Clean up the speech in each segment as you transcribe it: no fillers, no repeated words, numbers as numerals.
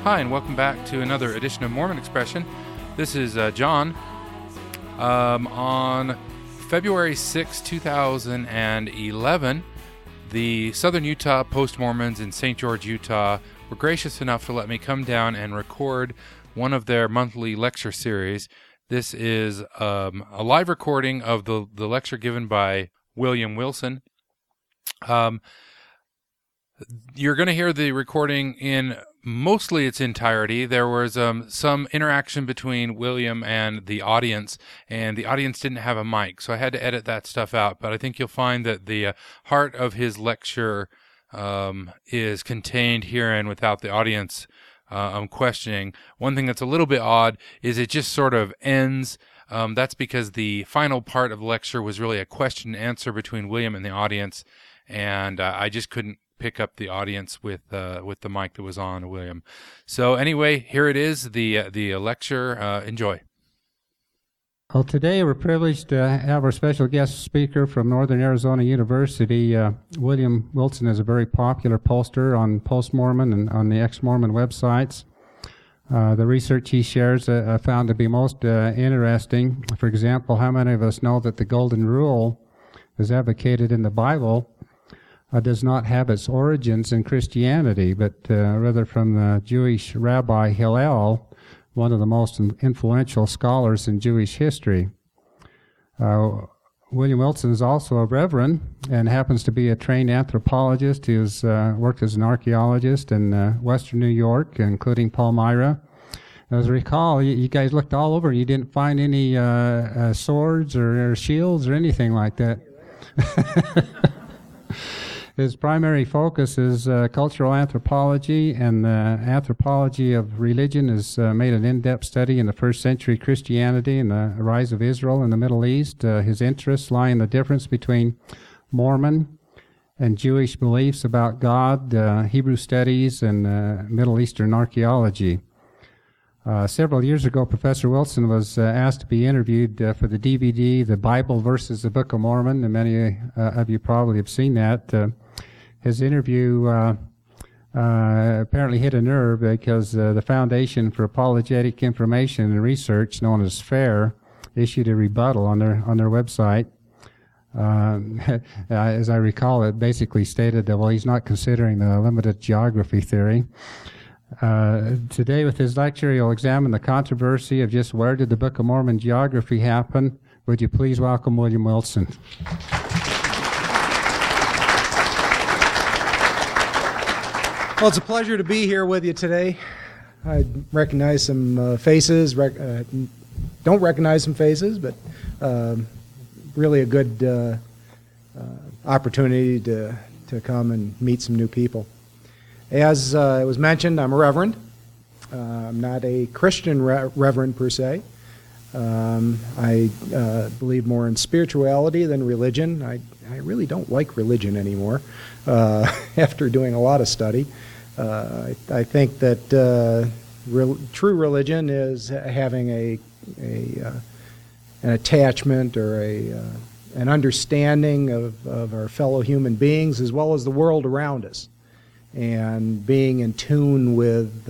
Hi, and welcome back to another edition of Mormon Expression. This is John. On February 6, 2011, the Southern Utah Post-Mormons in St. George, Utah were gracious enough to let me come down and record one of their monthly lecture series. This is a live recording of the lecture given by William Wilson. You're going to hear the recording in mostly its entirety. There was some interaction between William and the audience didn't have a mic, so I had to edit that stuff out. But I think you'll find that the heart of his lecture is contained herein without the audience questioning. One thing that's a little bit odd is it just sort of ends. That's because the final part of the lecture was really a question and answer between William and the audience, and I just couldn't pick up the audience with the mic that was on William. So anyway, here it is, the lecture. Enjoy. Well, today we're privileged to have our special guest speaker from Northern Arizona University. William Wilson is a very popular poster on Post-Mormon and on the ex-Mormon websites. The research he shares I found to be most interesting. For example, how many of us know that the Golden Rule is advocated in the Bible does not have its origins in Christianity, but rather from the Jewish Rabbi Hillel, one of the most influential scholars in Jewish history. William Wilson is also a reverend and happens to be a trained anthropologist. He has worked as an archaeologist in western New York, including Palmyra. As I recall, you guys looked all over and you didn't find any swords or shields or anything like that. His primary focus is cultural anthropology, and anthropology of religion has made an in-depth study in the first century Christianity and the rise of Israel in the Middle East. His interests lie in the difference between Mormon and Jewish beliefs about God, Hebrew studies, and Middle Eastern archaeology. Several years ago, Professor Wilson was asked to be interviewed for the DVD, The Bible versus the Book of Mormon, and many of you probably have seen that. His interview apparently hit a nerve because the Foundation for Apologetic Information and Research, known as FAIR, issued a rebuttal on their website. As I recall, it basically stated that, well, he's not considering the limited geography theory. Today, with his lecture, he'll examine the controversy of just where did the Book of Mormon geography happen. Would you please welcome William Wilson? Well, it's a pleasure to be here with you today. I recognize some faces, don't recognize some faces, but really a good opportunity to come and meet some new people. As it was mentioned, I'm a reverend. I'm not a Christian reverend per se. I believe more in spirituality than religion. I really don't like religion anymore after doing a lot of study. I think that true religion is having an attachment or an understanding of our fellow human beings as well as the world around us, and being in tune with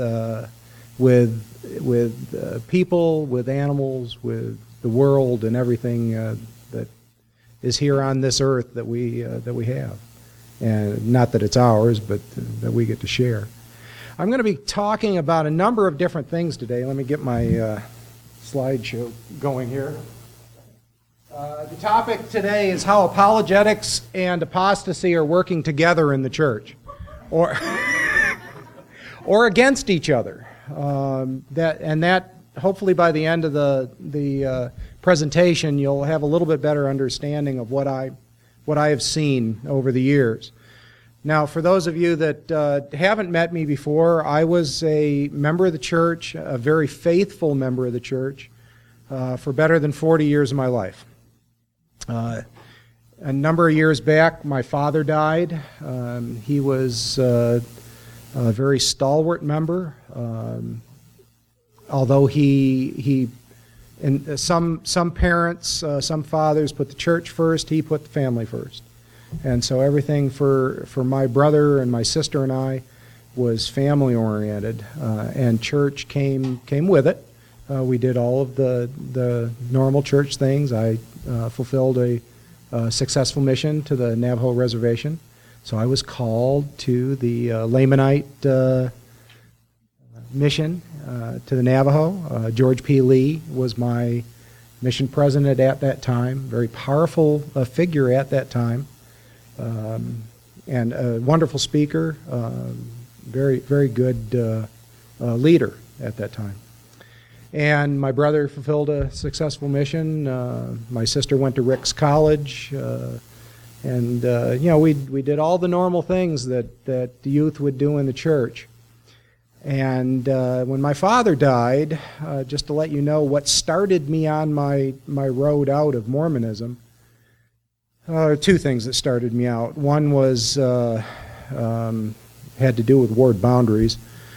people, with animals, with the world, and everything that is here on this earth that we have, and not that it's ours, but that we get to share. I'm going to be talking about a number of different things today. Let me get my slideshow going here. The topic today is how apologetics and apostasy are working together in the church, or against each other. That hopefully by the end of the presentation, you'll have a little bit better understanding of what I have seen over the years. Now, for those of you that haven't met me before, I was a member of the church, a very faithful member of the church, for better than 40 years of my life. A number of years back, my father died. He was a very stalwart member, although and some parents, some fathers put the church first, he put the family first. And so everything for my brother and my sister and I was family oriented, and church came with it. We did all of the normal church things. I fulfilled a successful mission to the Navajo Reservation. So I was called to the Lamanite mission to the Navajo. George P. Lee was my mission president at that time, very powerful figure at that time, and a wonderful speaker, very, very good leader at that time. And my brother fulfilled a successful mission. My sister went to Ricks College. And we did all the normal things that the youth would do in the church. And when my father died, just to let you know what started me on my road out of Mormonism, two things that started me out. One was had to do with ward boundaries.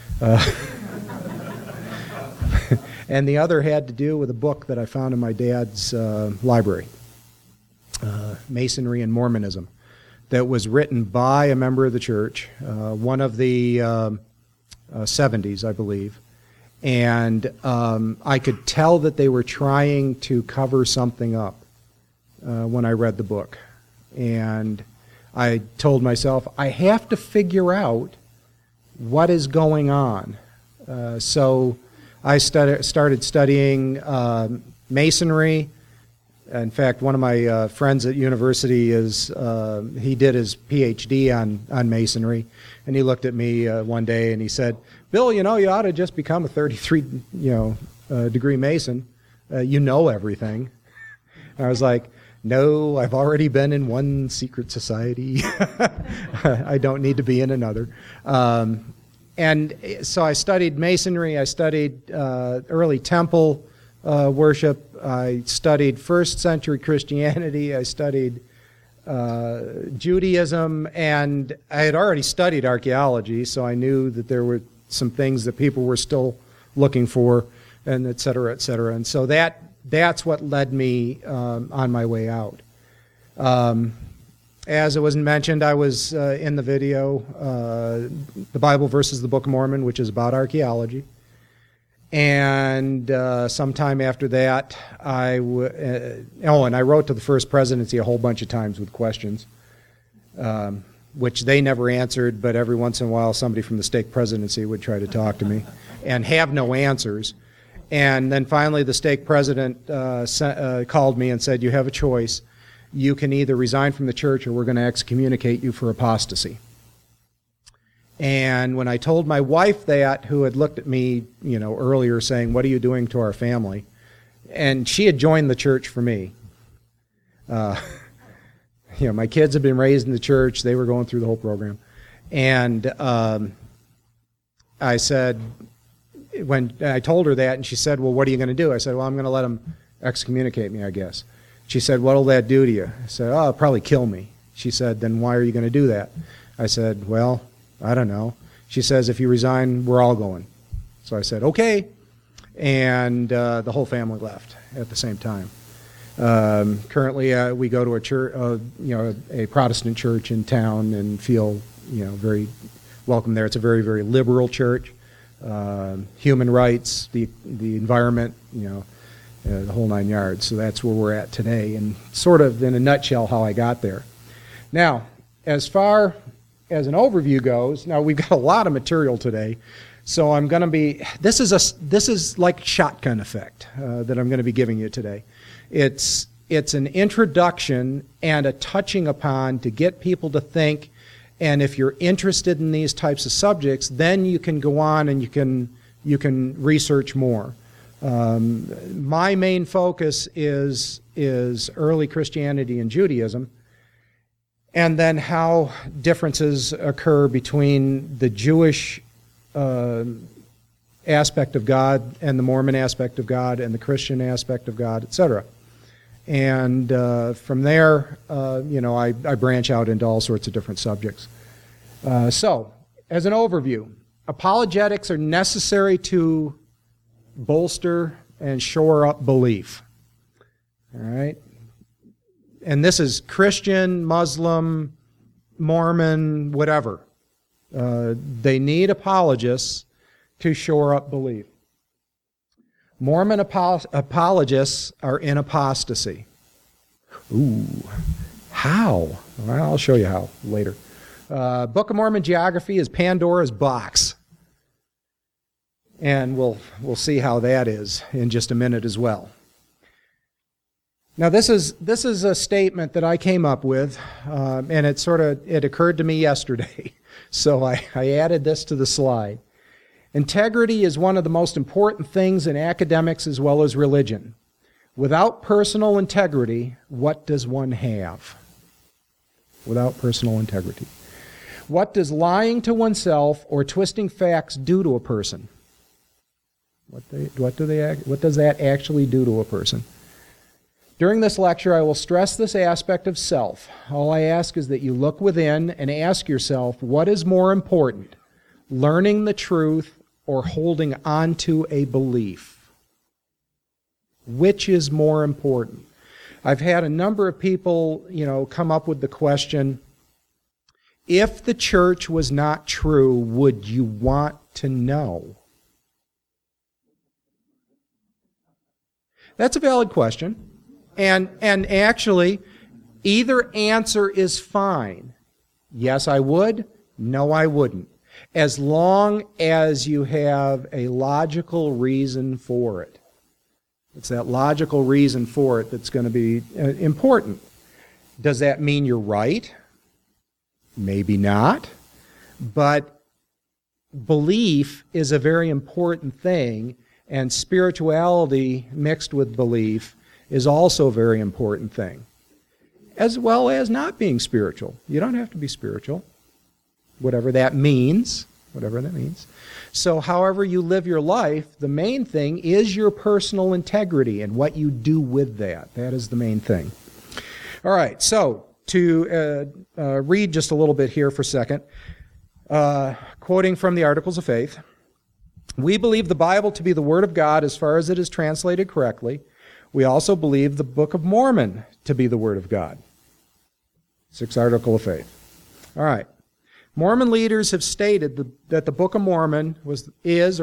And the other had to do with a book that I found in my dad's library, Masonry and Mormonism, that was written by a member of the church, one of the 70s, I believe. And I could tell that they were trying to cover something up when I read the book. And I told myself, I have to figure out what is going on. So I started studying Masonry. In fact, one of my friends at university he did his PhD on Masonry, and he looked at me one day and he said, "Bill, you ought to just become a 33 degree Mason. You know everything." And I was like, "No, I've already been in one secret society. I don't need to be in another." And so I studied Masonry. I studied early temple worship. I studied first century Christianity. I studied Judaism, and I had already studied archaeology, so I knew that there were some things that people were still looking for, and et cetera, et cetera. And so that's what led me on my way out. As it was mentioned, I was in the video, The Bible versus the Book of Mormon, which is about archaeology. And sometime after that, and I wrote to the First Presidency a whole bunch of times with questions, which they never answered, but every once in a while somebody from the stake presidency would try to talk to me and have no answers. And then finally the stake president called me and said, "You have a choice. You can either resign from the church or we're going to excommunicate you for apostasy." And when I told my wife that, who had looked at me, earlier saying, "What are you doing to our family?" And she had joined the church for me. My kids had been raised in the church. They were going through the whole program. And I said, when I told her that, and she said, "Well, what are you going to do?" I said, "Well, I'm going to let them excommunicate me, I guess." She said, "What'll that do to you?" I said, "Oh, it'll probably kill me." She said, "Then why are you going to do that?" I said, "Well, I don't know." She says, "If you resign, we're all going." So I said, "Okay." And the whole family left at the same time. Currently, we go to a church, a Protestant church in town, and feel, very welcome there. It's a very, very liberal church. Human rights, the environment, the whole nine yards. So that's where we're at today, and sort of in a nutshell how I got there. Now, as far as an overview goes, now we've got a lot of material today, so I'm going to be, this is like shotgun effect that I'm going to be giving you today. It's an introduction and a touching upon to get people to think, and if you're interested in these types of subjects, then you can go on and you can research more. My main focus is early Christianity and Judaism, and then how differences occur between the Jewish aspect of God and the Mormon aspect of God and the Christian aspect of God, etc. And from there, I branch out into all sorts of different subjects. So, as an overview, apologetics are necessary to bolster and shore up belief. All right? And this is Christian, Muslim, Mormon, whatever. They need apologists to shore up belief. Mormon apologists are in apostasy. Ooh, how? Well, I'll show you how later. Book of Mormon geography is Pandora's box. And we'll see how that is in just a minute as well. Now, this is a statement that I came up with, and it occurred to me yesterday, so I added this to the slide. Integrity is one of the most important things in academics as well as religion. Without personal integrity, what does one have? Without personal integrity. What does lying to oneself or twisting facts do to a person? What does that actually do to a person? During this lecture, I will stress this aspect of self. All I ask is that you look within and ask yourself, what is more important, learning the truth or holding on to a belief? Which is more important? I've had a number of people, come up with the question, if the church was not true, would you want to know? That's a valid question. And actually, either answer is fine. Yes, I would. No, I wouldn't. As long as you have a logical reason for it. It's that logical reason for it that's going to be important. Does that mean you're right? Maybe not. But belief is a very important thing, and spirituality mixed with belief is also a very important thing, as well as not being spiritual. You don't have to be spiritual, whatever that means. So however you live your life, the main thing is your personal integrity and what you do with that. That is the main thing. All right, so to read just a little bit here for a second, quoting from the Articles of Faith, we believe the Bible to be the Word of God as far as it is translated correctly. We also believe the Book of Mormon to be the Word of God. 6th Article of Faith. All right. Mormon leaders have stated that the Book of Mormon is,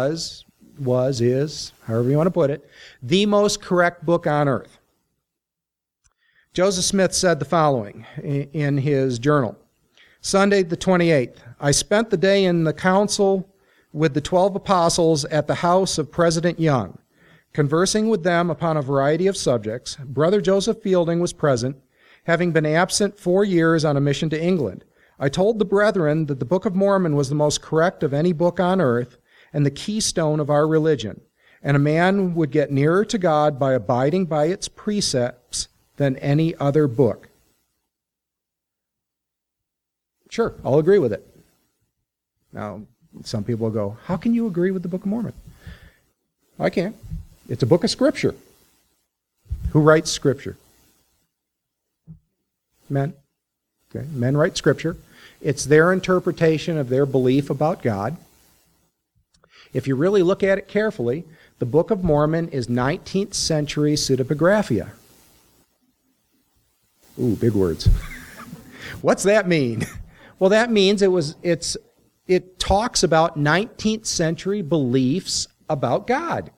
however you want to put it, the most correct book on earth. Joseph Smith said the following in his journal. Sunday the 28th, I spent the day in the council with the 12 apostles at the house of President Young. Conversing with them upon a variety of subjects, Brother Joseph Fielding was present, having been absent 4 years on a mission to England. I told the brethren that the Book of Mormon was the most correct of any book on earth and the keystone of our religion, and a man would get nearer to God by abiding by its precepts than any other book. Sure, I'll agree with it. Now, some people will go, how can you agree with the Book of Mormon? I can't. It's a book of Scripture. Who writes Scripture? Men. Okay. Men write Scripture. It's their interpretation of their belief about God. If you really look at it carefully, the Book of Mormon is 19th century pseudepigraphia. Ooh, big words. What's that mean? Well, that means it talks about 19th century beliefs about God.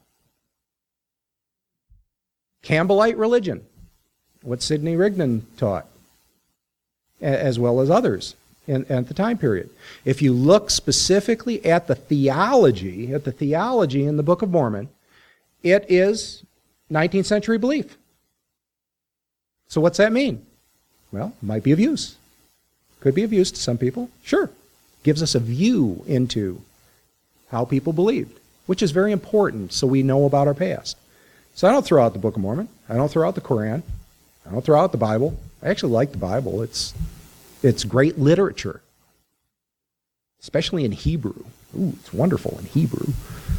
Campbellite religion, what Sidney Rigdon taught, as well as others at the time period. If you look specifically at the theology in the Book of Mormon, it is 19th century belief. So what's that mean? Well, it might be of use. Could be of use to some people. Sure. Gives us a view into how people believed, which is very important so we know about our past. So I don't throw out the Book of Mormon. I don't throw out the Quran. I don't throw out the Bible. I actually like the Bible. It's great literature, especially in Hebrew. Ooh, it's wonderful in Hebrew.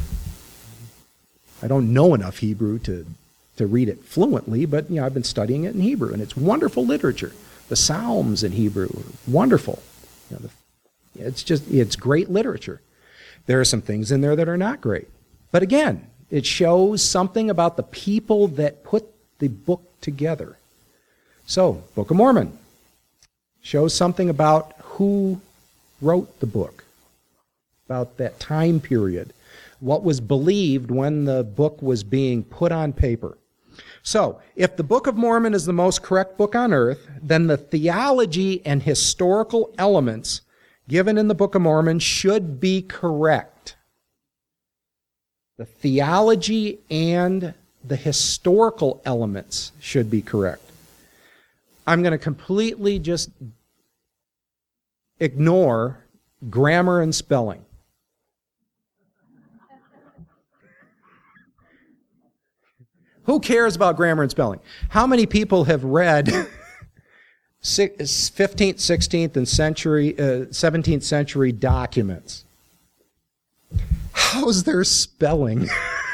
I don't know enough Hebrew to read it fluently, but I've been studying it in Hebrew, and it's wonderful literature. The Psalms in Hebrew, wonderful. It's great literature. There are some things in there that are not great. But again, it shows something about the people that put the book together. So, Book of Mormon shows something about who wrote the book, about that time period, what was believed when the book was being put on paper. So, if the Book of Mormon is the most correct book on earth, then the theology and historical elements given in the Book of Mormon should be correct. The theology and the historical elements should be correct. I'm going to completely just ignore grammar and spelling. Who cares about grammar and spelling? How many people have read 15th, 16th, and 17th century documents? How's their spelling?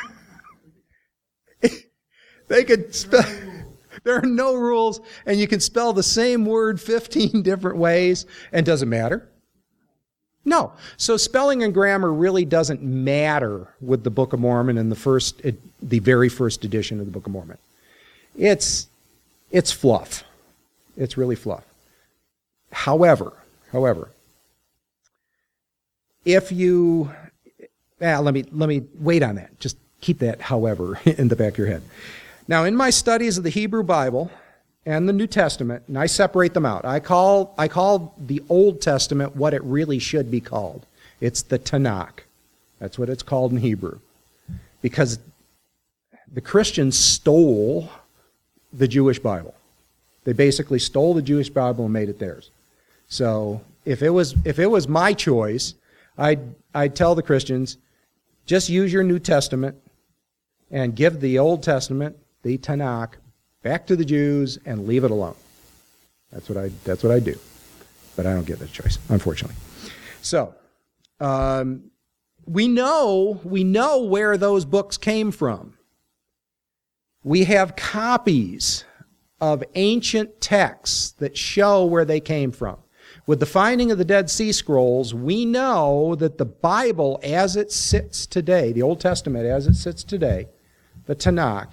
They could spell. There are no rules, and you can spell the same word 15 different ways, and does it matter? No. So spelling and grammar really doesn't matter with the Book of Mormon and the very first edition of the Book of Mormon. It's fluff. It's really fluff. However, if you let me wait on that. Just keep that however in the back of your head. Now, in my studies of the Hebrew Bible and the New Testament, and I separate them out. I call the Old Testament what it really should be called. It's the Tanakh. That's what it's called in Hebrew. Because the Christians stole the Jewish Bible. They basically stole the Jewish Bible and made it theirs. So if it was my choice, I'd tell the Christians, just use your New Testament and give the Old Testament, the Tanakh, back to the Jews and leave it alone. That's what I do. But I don't get that choice, unfortunately. So, we know where those books came from. We have copies of ancient texts that show where they came from. With the finding of the Dead Sea Scrolls, we know that the Bible as it sits today, the Old Testament as it sits today, the Tanakh,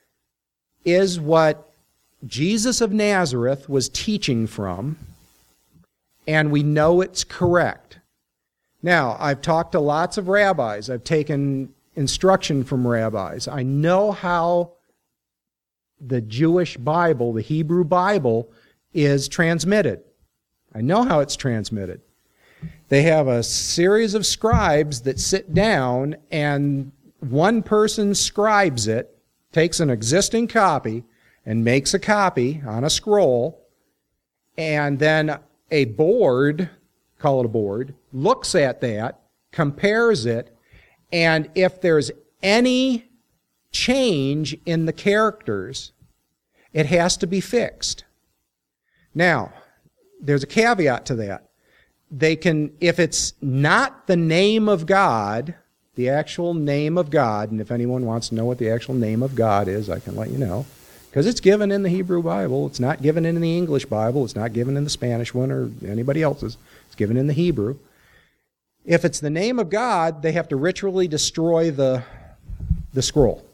is what Jesus of Nazareth was teaching from, and we know it's correct. Now, I've talked to lots of rabbis. I've taken instruction from rabbis. I know how the Jewish Bible, the Hebrew Bible, is transmitted. I know how it's transmitted. They have a series of scribes that sit down, and one person scribes it, takes an existing copy and makes a copy on a scroll, and then a board, call it a board, looks at that, compares it, and if there's any change in the characters, it has to be fixed. Now, there's a caveat to that. They can, if it's not the name of God, the actual name of God, and if anyone wants to know what the actual name of God is, I can let you know. Because it's given in the Hebrew Bible. It's not given in the English Bible. It's not given in the Spanish one or anybody else's. It's given in the Hebrew. If it's the name of God, they have to ritually destroy the scroll.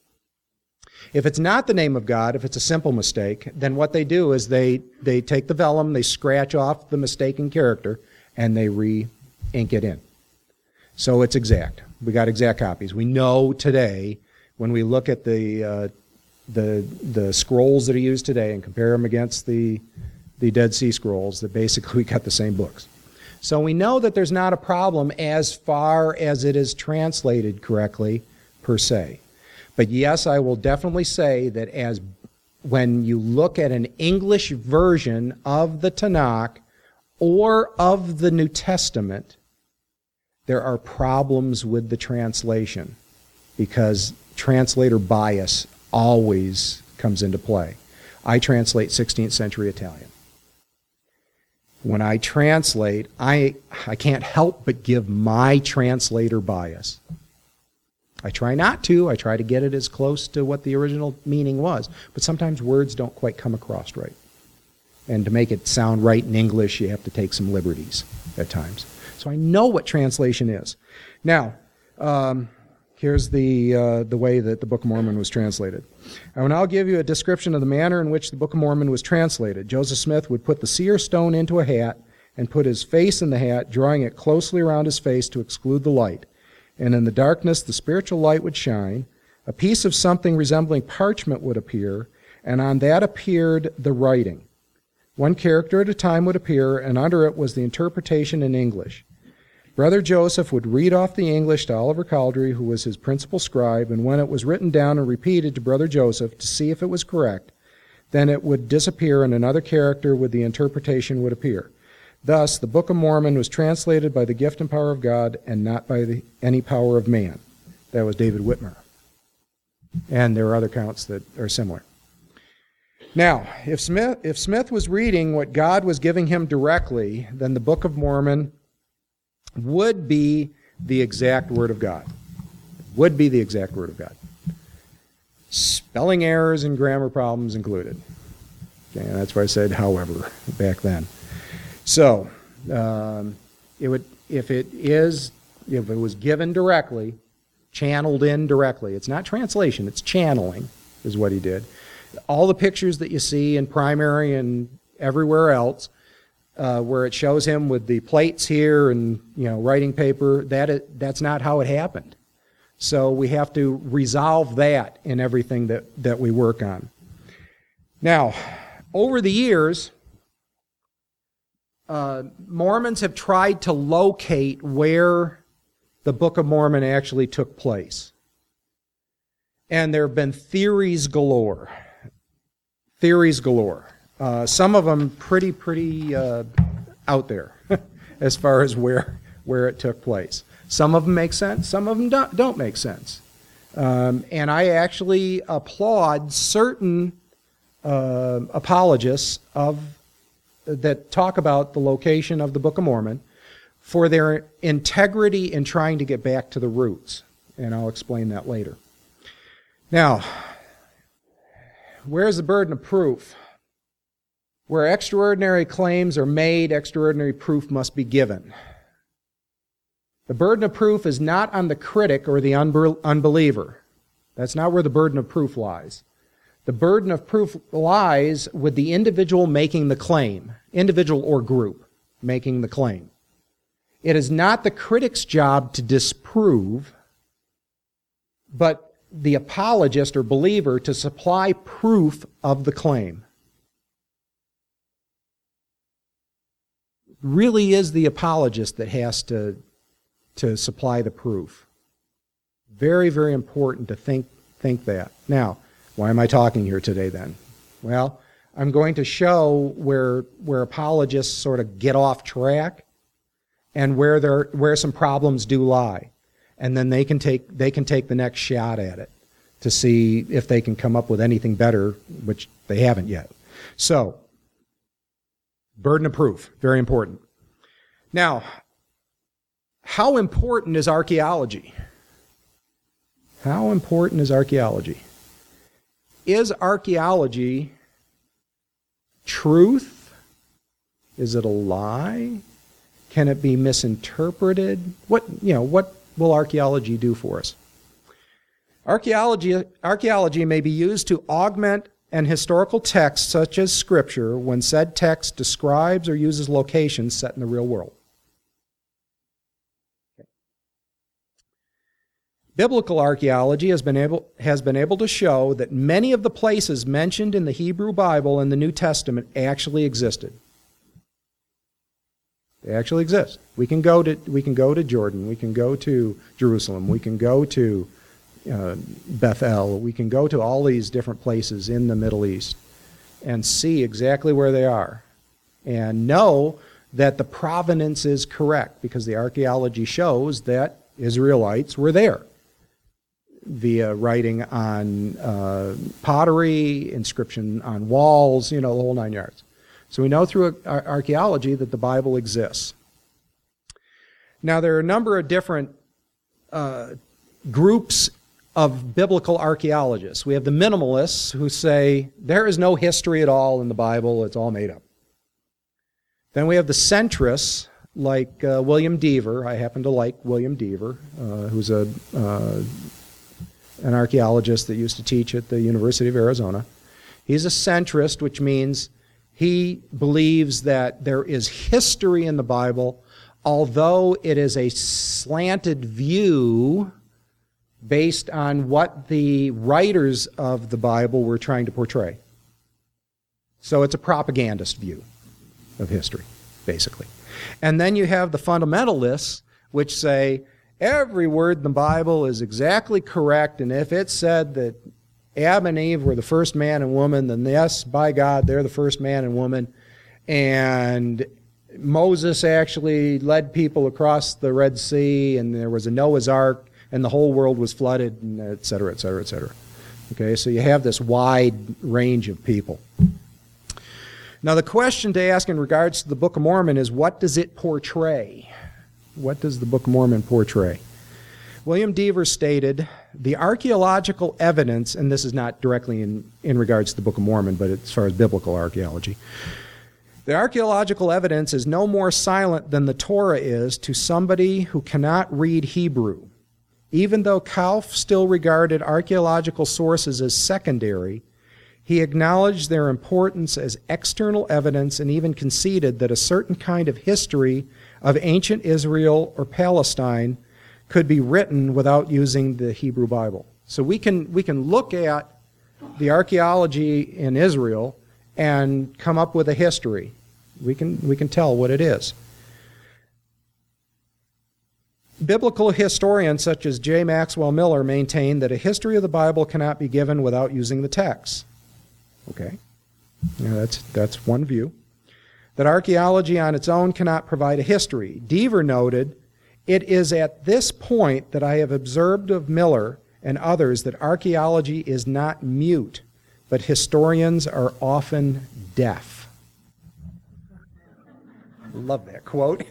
If it's not the name of God, if it's a simple mistake, then what they do is they take the vellum, they scratch off the mistaken character, and they re-ink it in. So it's exact. We got exact copies. We know today, when we look at the scrolls that are used today and compare them against the Dead Sea Scrolls, that basically we got the same books. So we know that there's not a problem as far as it is translated correctly, per se. But yes, I will definitely say that when you look at an English version of the Tanakh or of the New Testament, there are problems with the translation because translator bias always comes into play. I translate 16th century Italian. When I translate, I can't help but give my translator bias. I try not to. I try to get it as close to what the original meaning was. But sometimes words don't quite come across right. And to make it sound right in English, you have to take some liberties at times. So I know what translation is. Now, here's the way that the Book of Mormon was translated. I will now give you a description of the manner in which the Book of Mormon was translated. Joseph Smith would put the seer stone into a hat and put his face in the hat, drawing it closely around his face to exclude the light. And in the darkness the spiritual light would shine. A piece of something resembling parchment would appear, and on that appeared the writing. One character at a time would appear, and under it was the interpretation in English. Brother Joseph would read off the English to Oliver Cowdery, who was his principal scribe, and when it was written down and repeated to Brother Joseph to see if it was correct, then it would disappear and another character with the interpretation would appear. Thus, the Book of Mormon was translated by the gift and power of God and not by any power of man. That was David Whitmer. And there are other accounts that are similar. Now, if Smith was reading what God was giving him directly, then the Book of Mormon would be the exact Word of God. Would be the exact Word of God. Spelling errors and grammar problems included. Okay, and that's why I said however back then. So, if it was given directly, channeled in directly, it's not translation, it's channeling is what he did. All the pictures that you see in primary and everywhere else, where it shows him with the plates here and writing paper, that's not how it happened. So we have to resolve that in everything that we work on. Now, over the years, Mormons have tried to locate where the Book of Mormon actually took place. And there have been theories galore. Theories galore. Some of them pretty out there as far as where it took place. Some of them make sense, some of them don't make sense. And I actually applaud certain apologists that talk about the location of the Book of Mormon for their integrity in trying to get back to the roots. And I'll explain that later. Now, where's the burden of proof? Where extraordinary claims are made, extraordinary proof must be given. The burden of proof is not on the critic or the unbeliever. That's not where the burden of proof lies. The burden of proof lies with the individual making the claim, individual or group making the claim. It is not the critic's job to disprove, but the apologist or believer to supply proof of the claim. It really is the apologist that has to supply the proof. Very, very important to think that. Now, why am I talking here today then? Well, I'm going to show where apologists sort of get off track and where some problems do lie. And then they can take the next shot at it to see if they can come up with anything better, which they haven't yet. So, burden of proof, very important. Now, how important is archaeology? How important is archaeology? Is archaeology truth? Is it a lie? Can it be misinterpreted? What will archaeology do for us? Archaeology may be used to augment an historical text such as Scripture when said text describes or uses locations set in the real world. Biblical archaeology has been able to show that many of the places mentioned in the Hebrew Bible and the New Testament actually existed. They actually exist. We can go to Jordan. We can go to Jerusalem. We can go to Bethel. We can go to all these different places in the Middle East and see exactly where they are and know that the provenance is correct because the archaeology shows that Israelites were there via writing on pottery, inscription on walls, the whole 9 yards. So we know through archaeology that the Bible exists. Now, there are a number of different groups of biblical archaeologists. We have the minimalists who say there is no history at all in the Bible, it's all made up. Then we have the centrists like William Dever. I happen to like William Dever, who's an archaeologist that used to teach at the University of Arizona. He's a centrist, which means He believes that there is history in the Bible, although it is a slanted view based on what the writers of the Bible were trying to portray. So it's a propagandist view of history, basically. And then you have the fundamentalists, which say every word in the Bible is exactly correct, and if it said that Adam and Eve were the first man and woman, then yes, by God, they're the first man and woman. And Moses actually led people across the Red Sea, and there was a Noah's Ark, and the whole world was flooded, and et cetera, et cetera, et cetera. Okay, so you have this wide range of people. Now, the question to ask in regards to the Book of Mormon is, what does it portray? What does the Book of Mormon portray? William Deaver stated, the archaeological evidence, and this is not directly in regards to the Book of Mormon, but as far as biblical archaeology, the archaeological evidence is no more silent than the Torah is to somebody who cannot read Hebrew. Even though Kauf still regarded archaeological sources as secondary, he acknowledged their importance as external evidence and even conceded that a certain kind of history of ancient Israel or Palestine could be written without using the Hebrew Bible. So we can look at the archaeology in Israel and come up with a history. We can tell what it is. Biblical historians such as J. Maxwell Miller maintain that a history of the Bible cannot be given without using the text. Okay, that's one view. That archaeology on its own cannot provide a history. Deaver noted, it is at this point that I have observed of Miller and others that archaeology is not mute, but historians are often deaf. Love that quote.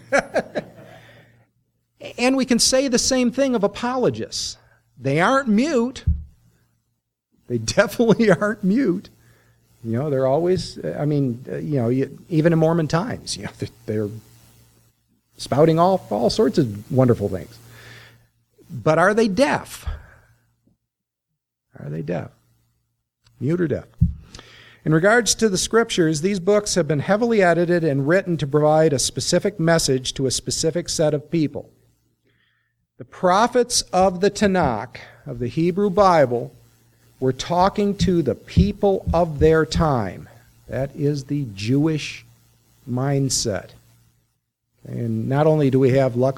And we can say the same thing of apologists. They aren't mute. They definitely aren't mute. You know, they're always, even in Mormon times, they're spouting all sorts of wonderful things. But are they deaf? Are they deaf? Mute or deaf? In regards to the scriptures, these books have been heavily edited and written to provide a specific message to a specific set of people. The prophets of the Tanakh, of the Hebrew Bible, were talking to the people of their time. That is the Jewish mindset. And not only do we have the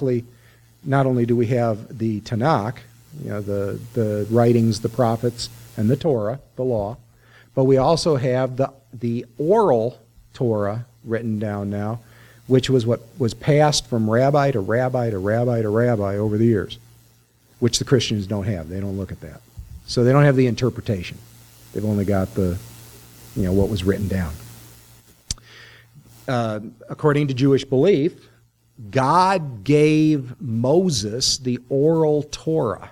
Tanakh, the writings, the prophets, and the Torah, the law, but we also have the oral Torah written down now, which was what was passed from rabbi to rabbi to rabbi to rabbi over the years, which the Christians don't have. They don't look at that. So they don't have the interpretation. They've only got what was written down. According to Jewish belief, God gave Moses the oral Torah.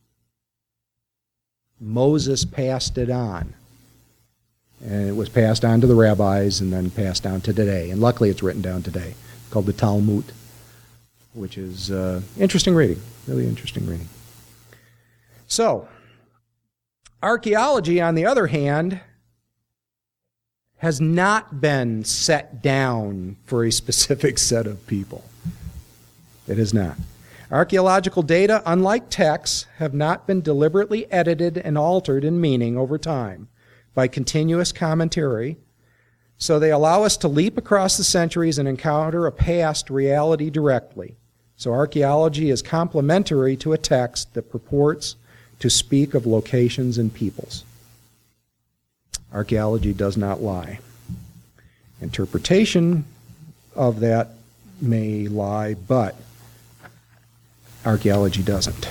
Moses passed it on. And it was passed on to the rabbis and then passed down to today. And luckily it's written down today, called the Talmud, which is interesting reading, really interesting reading. So, archaeology, on the other hand, has not been set down for a specific set of people. It is not. Archaeological data, unlike texts, have not been deliberately edited and altered in meaning over time by continuous commentary, so they allow us to leap across the centuries and encounter a past reality directly. So archaeology is complementary to a text that purports to speak of locations and peoples. Archaeology does not lie. Interpretation of that may lie, but archaeology doesn't.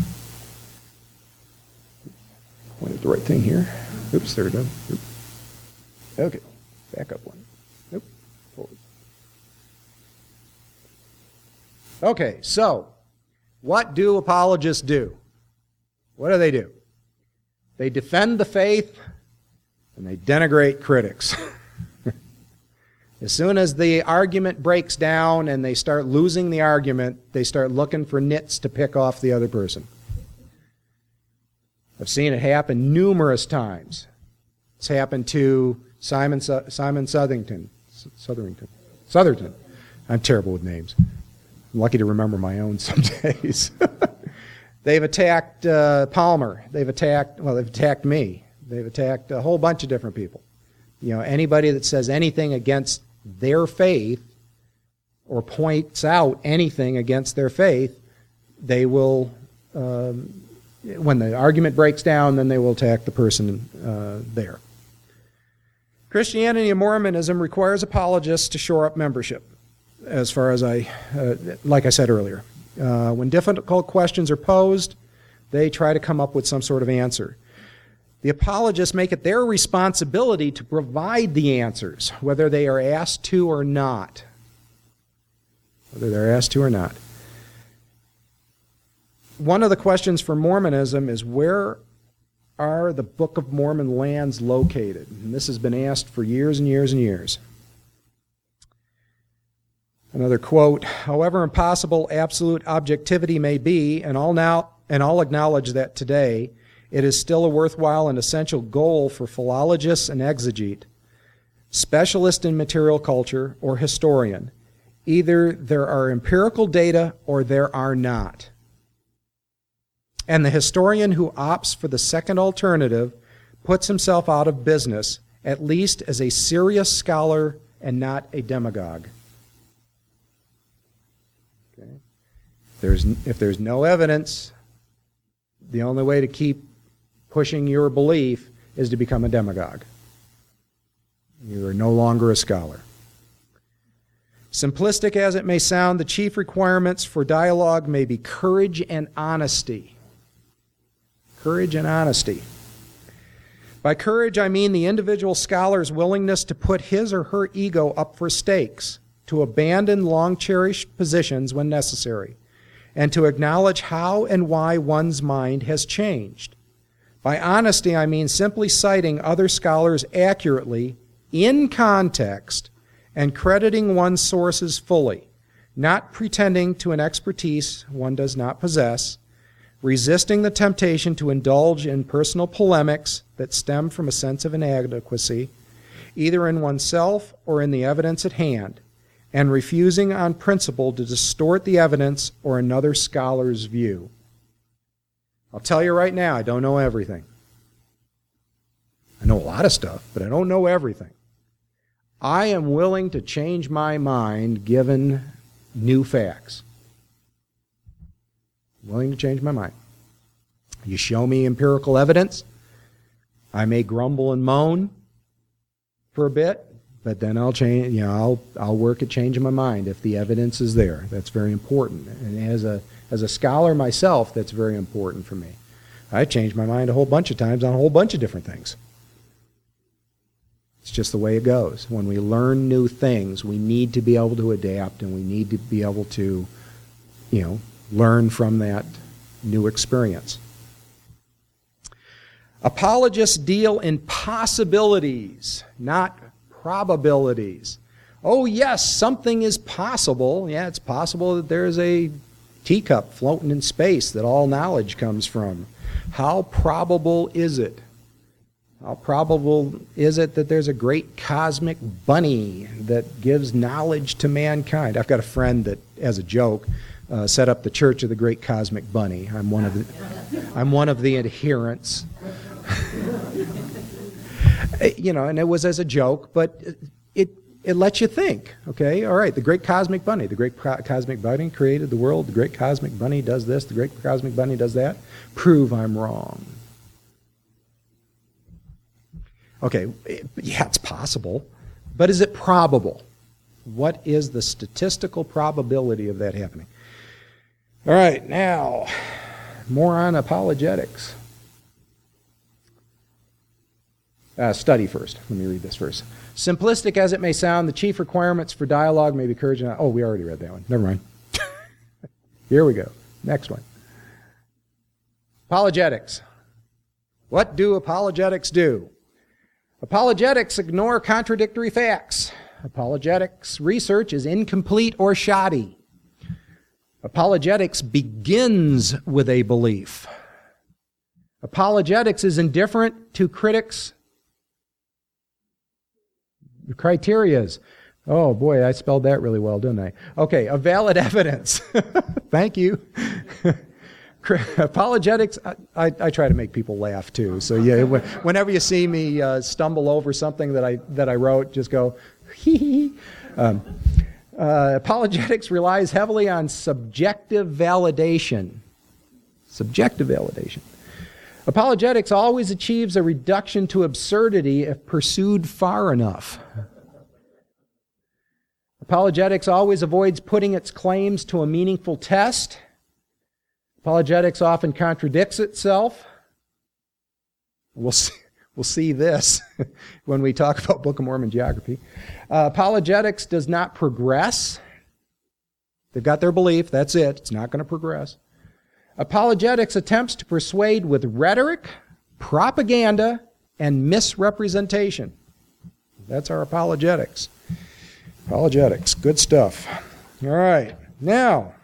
Pointed the right thing here. Oops, there we go. Okay, back up one. Nope, forward. Okay, so what do apologists do? What do? They defend the faith and they denigrate critics. As soon as the argument breaks down and they start losing the argument, they start looking for nits to pick off the other person. I've seen it happen numerous times. It's happened to Simon Southerton. I'm terrible with names. I'm lucky to remember my own some days. They've attacked Palmer. They've attacked me. They've attacked a whole bunch of different people. You know, anybody that says anything against their faith or points out anything against their faith, they will, when the argument breaks down, then they will attack the person there. Christianity and Mormonism requires apologists to shore up membership, as far as like I said earlier. When difficult questions are posed, they try to come up with some sort of answer. The apologists make it their responsibility to provide the answers, whether they are asked to or not. One of the questions for Mormonism is, where are the Book of Mormon lands located? And this has been asked for years and years and years. Another quote, however impossible absolute objectivity may be, and all acknowledge that today, it is still a worthwhile and essential goal for philologists and exegete, specialist in material culture, or historian. Either there are empirical data or there are not. And the historian who opts for the second alternative puts himself out of business, at least as a serious scholar and not a demagogue. Okay. If there's no evidence, the only way to keep pushing your belief is to become a demagogue. You are no longer a scholar. Simplistic as it may sound, the chief requirements for dialogue may be courage and honesty. Courage and honesty. By courage, I mean the individual scholar's willingness to put his or her ego up for stakes, to abandon long-cherished positions when necessary, and to acknowledge how and why one's mind has changed. By honesty, I mean simply citing other scholars accurately, in context, and crediting one's sources fully, not pretending to an expertise one does not possess, resisting the temptation to indulge in personal polemics that stem from a sense of inadequacy, either in oneself or in the evidence at hand, and refusing on principle to distort the evidence or another scholar's view. I'll tell you right now, I don't know everything. I know a lot of stuff, but I don't know everything. I am willing to change my mind given new facts. I'm willing to change my mind. You show me empirical evidence, I may grumble and moan for a bit, but then I'll change. I'll work at changing my mind if the evidence is there. That's very important. And as a scholar myself, that's very important for me. I changed my mind a whole bunch of times on a whole bunch of different things. It's just the way it goes. When we learn new things, we need to be able to adapt, and we need to be able to, learn from that new experience. Apologists deal in possibilities, not probabilities. Oh, yes, something is possible. Yeah, it's possible that there's a teacup floating in space that all knowledge comes from. How probable is it? How probable is it that there's a great cosmic bunny that gives knowledge to mankind? I've got a friend that, as a joke, set up the Church of the Great Cosmic Bunny. I'm one of the adherents. And it was as a joke, but it lets you think. Okay, all right. The Great Cosmic Bunny. The Great Cosmic Bunny created the world. The Great Cosmic Bunny does this. The Great Cosmic Bunny does that. Prove I'm wrong. Okay, yeah, it's possible, but is it probable? What is the statistical probability of that happening? All right, now, more on apologetics. Study first. Let me read this first. Simplistic as it may sound, the chief requirements for dialogue may be courage and... Oh, we already read that one. Never mind. Here we go. Next one. Apologetics. What do apologetics do? Apologetics ignore contradictory facts. Apologetics research is incomplete or shoddy. Apologetics begins with a belief. Apologetics is indifferent to critics The criterias. Oh boy, I spelled that really well, didn't I? Okay, a valid evidence. Thank you. Apologetics, I try to make people laugh too. So yeah, whenever you see me stumble over something that I wrote, just go, hee hee. Apologetics relies heavily on subjective validation. Subjective validation. Apologetics always achieves a reduction to absurdity if pursued far enough. Apologetics always avoids putting its claims to a meaningful test. Apologetics often contradicts itself. We'll see this when we talk about Book of Mormon geography. Apologetics does not progress. They've got their belief, that's it. It's not going to progress. Apologetics attempts to persuade with rhetoric, propaganda, and misrepresentation. That's our apologetics. Apologetics, good stuff. All right, now,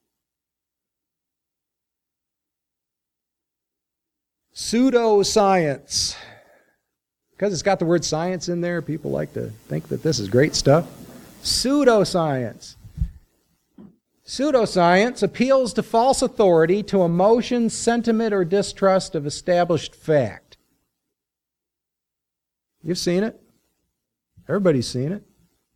pseudoscience. Because it's got the word science in there, people like to think that this is great stuff. Pseudoscience. Pseudoscience appeals to false authority, to emotion, sentiment, or distrust of established fact. You've seen it. Everybody's seen it.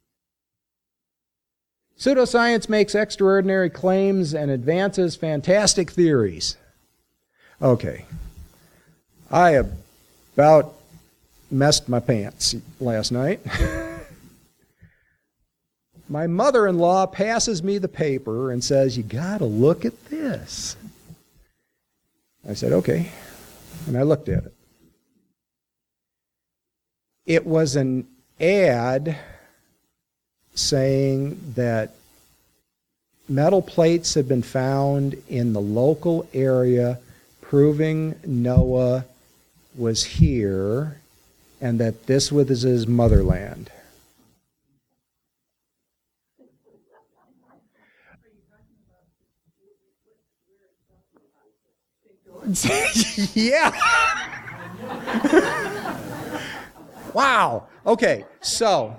Pseudoscience makes extraordinary claims and advances fantastic theories. Okay. I about messed my pants last night. My mother-in-law passes me the paper and says, "You got to look at this." I said, "Okay." And I looked at it. It was an ad saying that metal plates had been found in the local area proving Noah was here and that this was his motherland. Yeah. Wow. Okay. So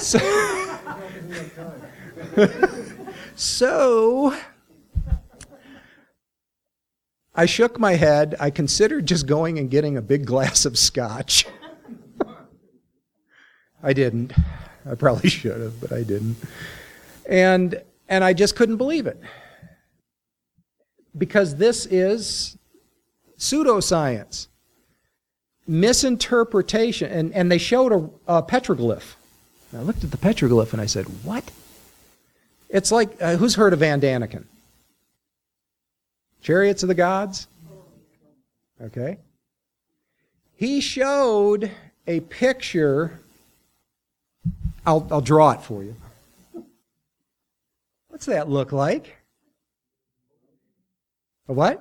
I shook my head. I considered just going and getting a big glass of scotch. I didn't. I probably should have, but I didn't. And I just couldn't believe it. Because this is pseudoscience. Misinterpretation. And they showed a petroglyph. I looked at the petroglyph and I said, what? It's like, who's heard of Van Daniken? Chariots of the Gods? Okay. He showed a picture. I'll draw it for you. What's that look like? A what?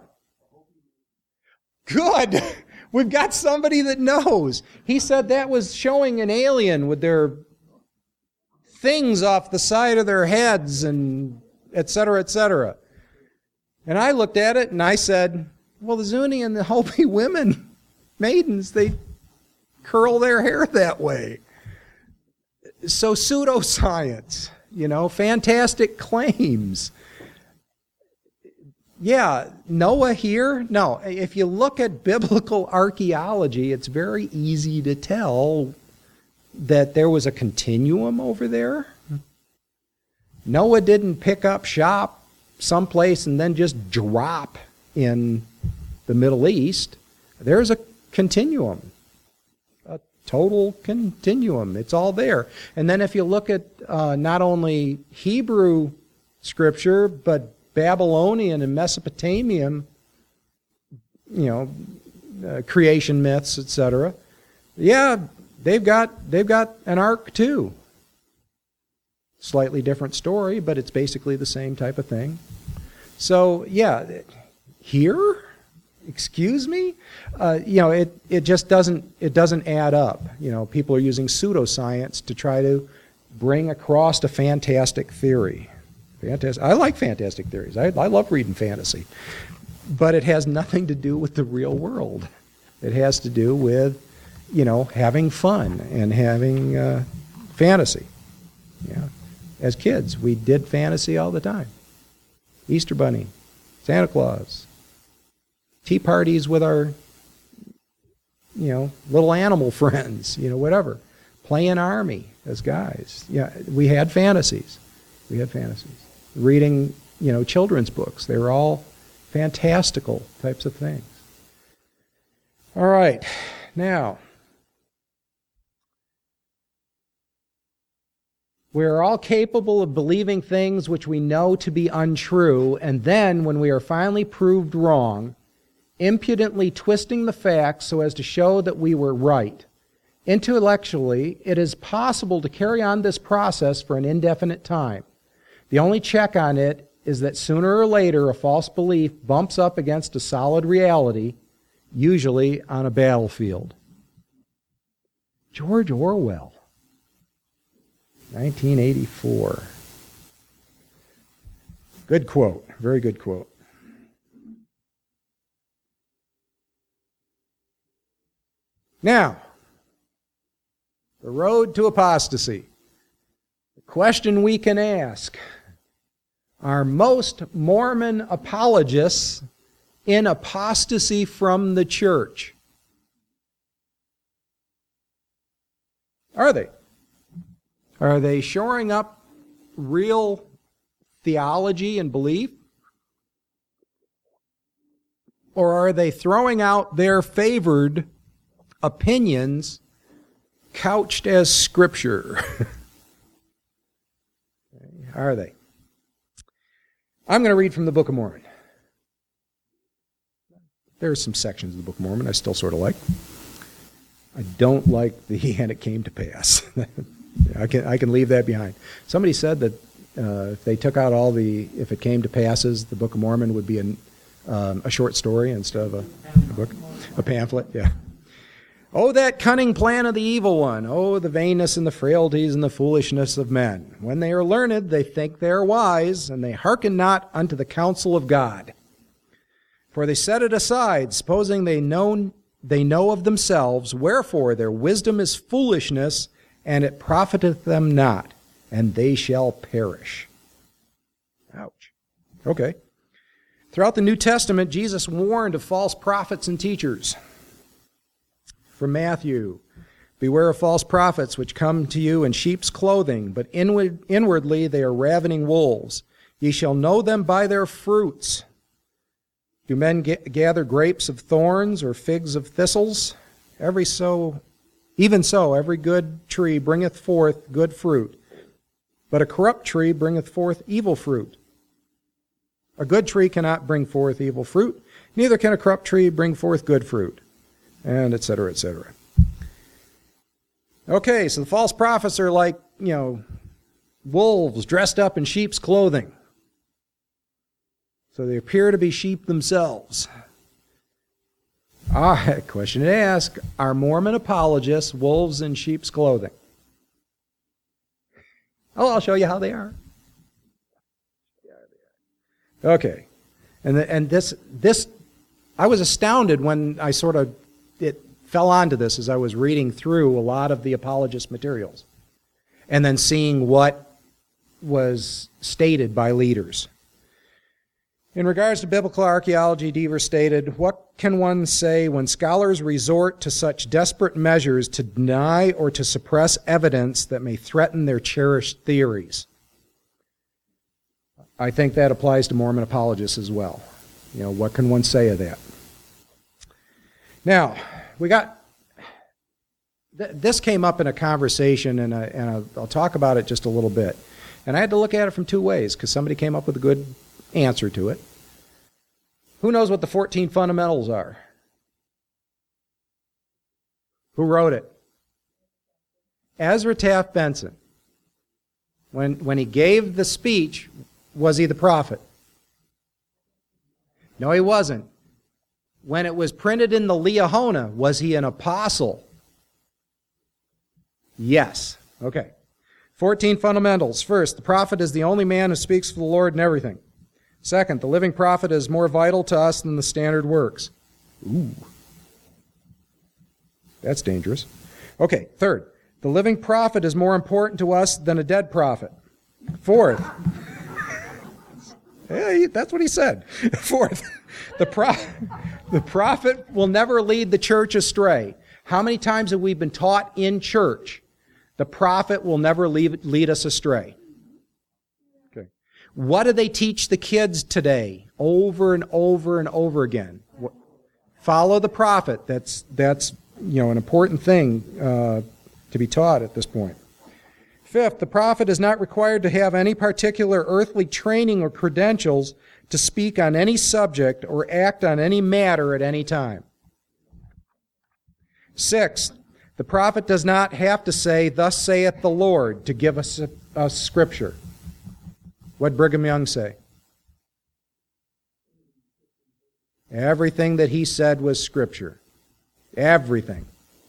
Good. We've got somebody that knows. He said that was showing an alien with their things off the side of their heads and et cetera, et cetera. And I looked at it and I said, well, the Zuni and the Hopi women, maidens, they curl their hair that way. So pseudoscience, fantastic claims. Yeah, Noah here? No, if you look at biblical archaeology, it's very easy to tell that there was a continuum over there. Noah didn't pick up shop someplace and then just drop in the Middle East. There's a continuum, a total continuum. It's all there. And then if you look at not only Hebrew scripture, but Babylonian and Mesopotamian, creation myths, etc. Yeah, they've got an ark too. Slightly different story, but it's basically the same type of thing. So yeah, here, excuse me, it just doesn't add up. People are using pseudoscience to try to bring across a fantastic theory. Fantastic. I like fantastic theories. I love reading fantasy. But it has nothing to do with the real world. It has to do with, having fun and having fantasy. Yeah. As kids, we did fantasy all the time. Easter Bunny, Santa Claus, tea parties with our, little animal friends, whatever. Playing army as guys. Yeah, we had fantasies. Reading, children's books. They were all fantastical types of things. All right. Now, we are all capable of believing things which we know to be untrue, and then, when we are finally proved wrong, impudently twisting the facts so as to show that we were right. Intellectually, it is possible to carry on this process for an indefinite time. The only check on it is that sooner or later a false belief bumps up against a solid reality, usually on a battlefield. George Orwell, 1984. Good quote, very good quote. Now, the road to apostasy. The question we can ask, are most Mormon apologists in apostasy from the church? Are they? Are they shoring up real theology and belief? Or are they throwing out their favored opinions couched as scripture? Are they? I'm going to read from the Book of Mormon. There are some sections of the Book of Mormon I still sort of like. I don't like the "and it came to pass." I can leave that behind. Somebody said that if they took out all the "if it came to passes," the Book of Mormon would be a short story instead of a book, a pamphlet. Yeah. Oh, that cunning plan of the evil one. Oh, the vainness and the frailties and the foolishness of men. When they are learned, they think they are wise, and they hearken not unto the counsel of God. For they set it aside, supposing they know of themselves, wherefore their wisdom is foolishness, and it profiteth them not, and they shall perish. Ouch. Okay. Throughout the New Testament, Jesus warned of false prophets and teachers. From Matthew, beware of false prophets which come to you in sheep's clothing, but inwardly they are ravening wolves. Ye shall know them by their fruits. Do men gather grapes of thorns or figs of thistles? Even so, every good tree bringeth forth good fruit, but a corrupt tree bringeth forth evil fruit. A good tree cannot bring forth evil fruit, neither can a corrupt tree bring forth good fruit. And et cetera, et cetera. Okay, so the false prophets are like, wolves dressed up in sheep's clothing. So they appear to be sheep themselves. Question to ask, are Mormon apologists wolves in sheep's clothing? Oh, I'll show you how they are. Okay. And this I was astounded when I it fell onto this as I was reading through a lot of the apologist materials and then seeing what was stated by leaders. In regards to biblical archaeology, Deaver stated, what can one say when scholars resort to such desperate measures to deny or to suppress evidence that may threaten their cherished theories? I think that applies to Mormon apologists as well. What can one say of that? Now, this came up in a conversation, and I'll talk about it just a little bit. And I had to look at it from two ways, because somebody came up with a good answer to it. Who knows what the 14 fundamentals are? Who wrote it? Ezra Taft Benson. When he gave the speech, was he the prophet? No, he wasn't. When it was printed in the Liahona, was he an apostle? Yes. Okay. 14 fundamentals. First, the prophet is the only man who speaks for the Lord in everything. Second, the living prophet is more vital to us than the standard works. Ooh. That's dangerous. Okay. Third, The living prophet is more important to us than a dead prophet. Fourth, yeah, that's what he said. Fourth, the prophet will never lead the church astray. How many times have we been taught in church? The prophet will never lead us astray. Okay. What do they teach the kids today? Over and over and over again. Follow the prophet. That's an important thing to be taught at this point. Fifth, the prophet is not required to have any particular earthly training or credentials to speak on any subject or act on any matter at any time. Sixth, the prophet does not have to say, "Thus saith the Lord," to give us scripture. What did Brigham Young say? Everything that he said was scripture. Everything.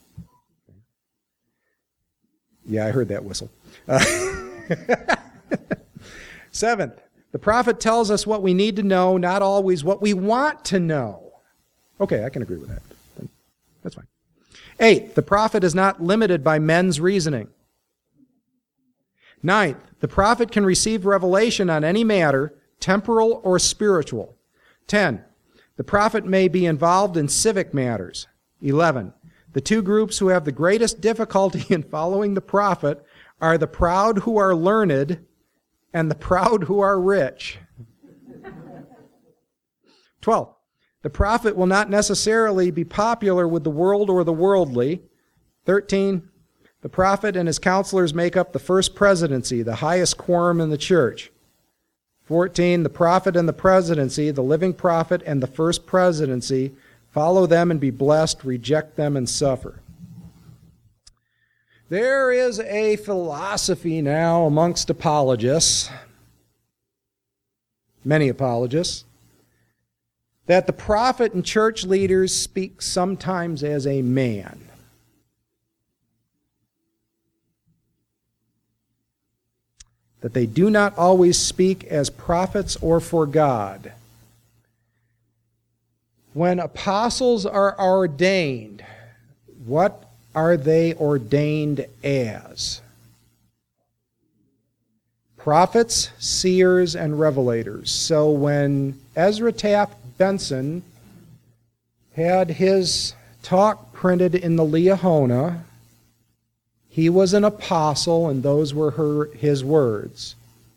Yeah, I heard that whistle. Seventh, the prophet tells us what we need to know, not always what we want to know. Okay, I can agree with that. That's fine. Eighth, the prophet is not limited by men's reasoning. Ninth, the prophet can receive revelation on any matter, temporal or spiritual. 10, the prophet may be involved in civic matters. 11, the two groups who have the greatest difficulty in following the prophet are the proud who are learned and the proud who are rich. 12, the prophet will not necessarily be popular with the world or the worldly. 13, the prophet and his counselors make up the first presidency, the highest quorum in the church. 14, the prophet and the presidency, the living prophet and the first presidency, follow them and be blessed, reject them and suffer. There is a philosophy now amongst apologists, many apologists, that the prophet and church leaders speak sometimes as a man. That they do not always speak as prophets or for God. When apostles are ordained, what are they ordained as? Prophets, seers, and revelators. So when Ezra Taft Benson had his talk printed in the Liahona, he was an apostle, and those were his words.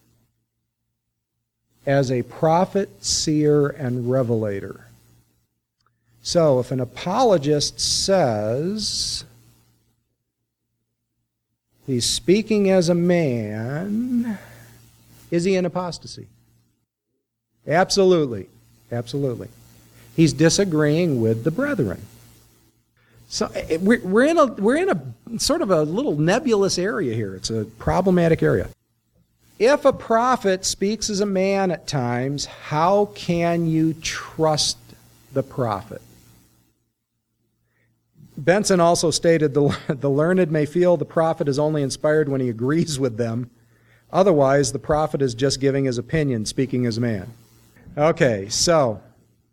As a prophet, seer, and revelator. So if an apologist says he's speaking as a man, is he in apostasy? Absolutely. Absolutely. He's disagreeing with the brethren. So we're in a sort of a little nebulous area here. It's a problematic area. If a prophet speaks as a man at times, how can you trust the prophet? Benson also stated the learned may feel the prophet is only inspired when he agrees with them. Otherwise, the prophet is just giving his opinion, speaking as a man. Okay, so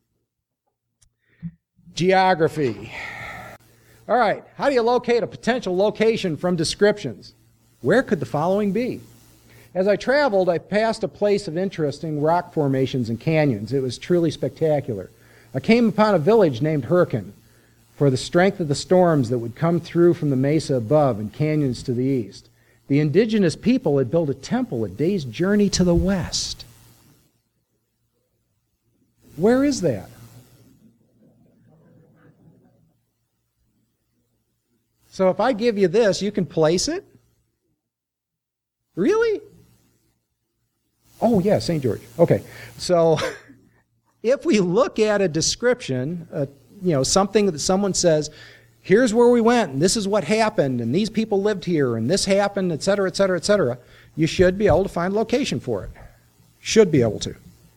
geography. All right, how do you locate a potential location from descriptions? Where could the following be? As I traveled, I passed a place of interesting rock formations and canyons. It was truly spectacular. I came upon a village named Hurricane for the strength of the storms that would come through from the mesa above and canyons to the east. The indigenous people had built a temple a day's journey to the west. Where is that? So if I give you this, you can place it? Really? Oh, yeah, St. George. Okay. So if we look at a description, something that someone says, here's where we went, and this is what happened, and these people lived here, and this happened, et cetera, et cetera, et cetera, you should be able to find a location for it. Should be able to.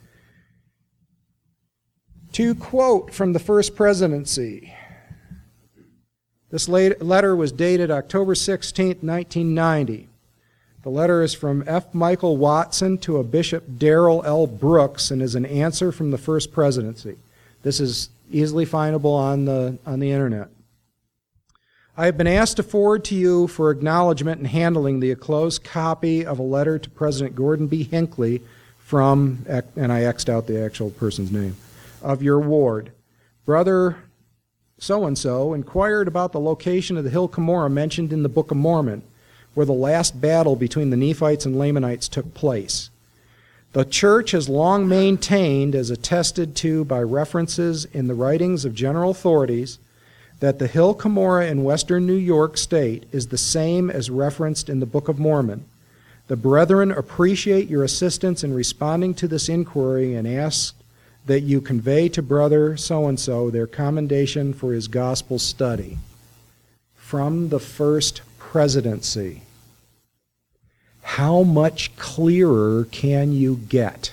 To quote from the First Presidency, this letter was dated October 16, 1990. The letter is from F. Michael Watson to a Bishop Darrell L. Brooks and is an answer from the First Presidency. This is easily findable on the internet. I have been asked to forward to you for acknowledgement and handling the enclosed copy of a letter to President Gordon B. Hinckley from, and I X'd out the actual person's name, of your ward. Brother so-and-so inquired about the location of the hill Cumorah mentioned in the Book of Mormon, where the last battle between the Nephites and Lamanites took place. The church has long maintained, as attested to by references in the writings of general authorities, that the hill Cumorah in western New York State is the same as referenced in the Book of Mormon. The brethren appreciate your assistance in responding to this inquiry and ask that you convey to brother so-and-so their commendation for his gospel study. From the First Presidency. How much clearer can you get?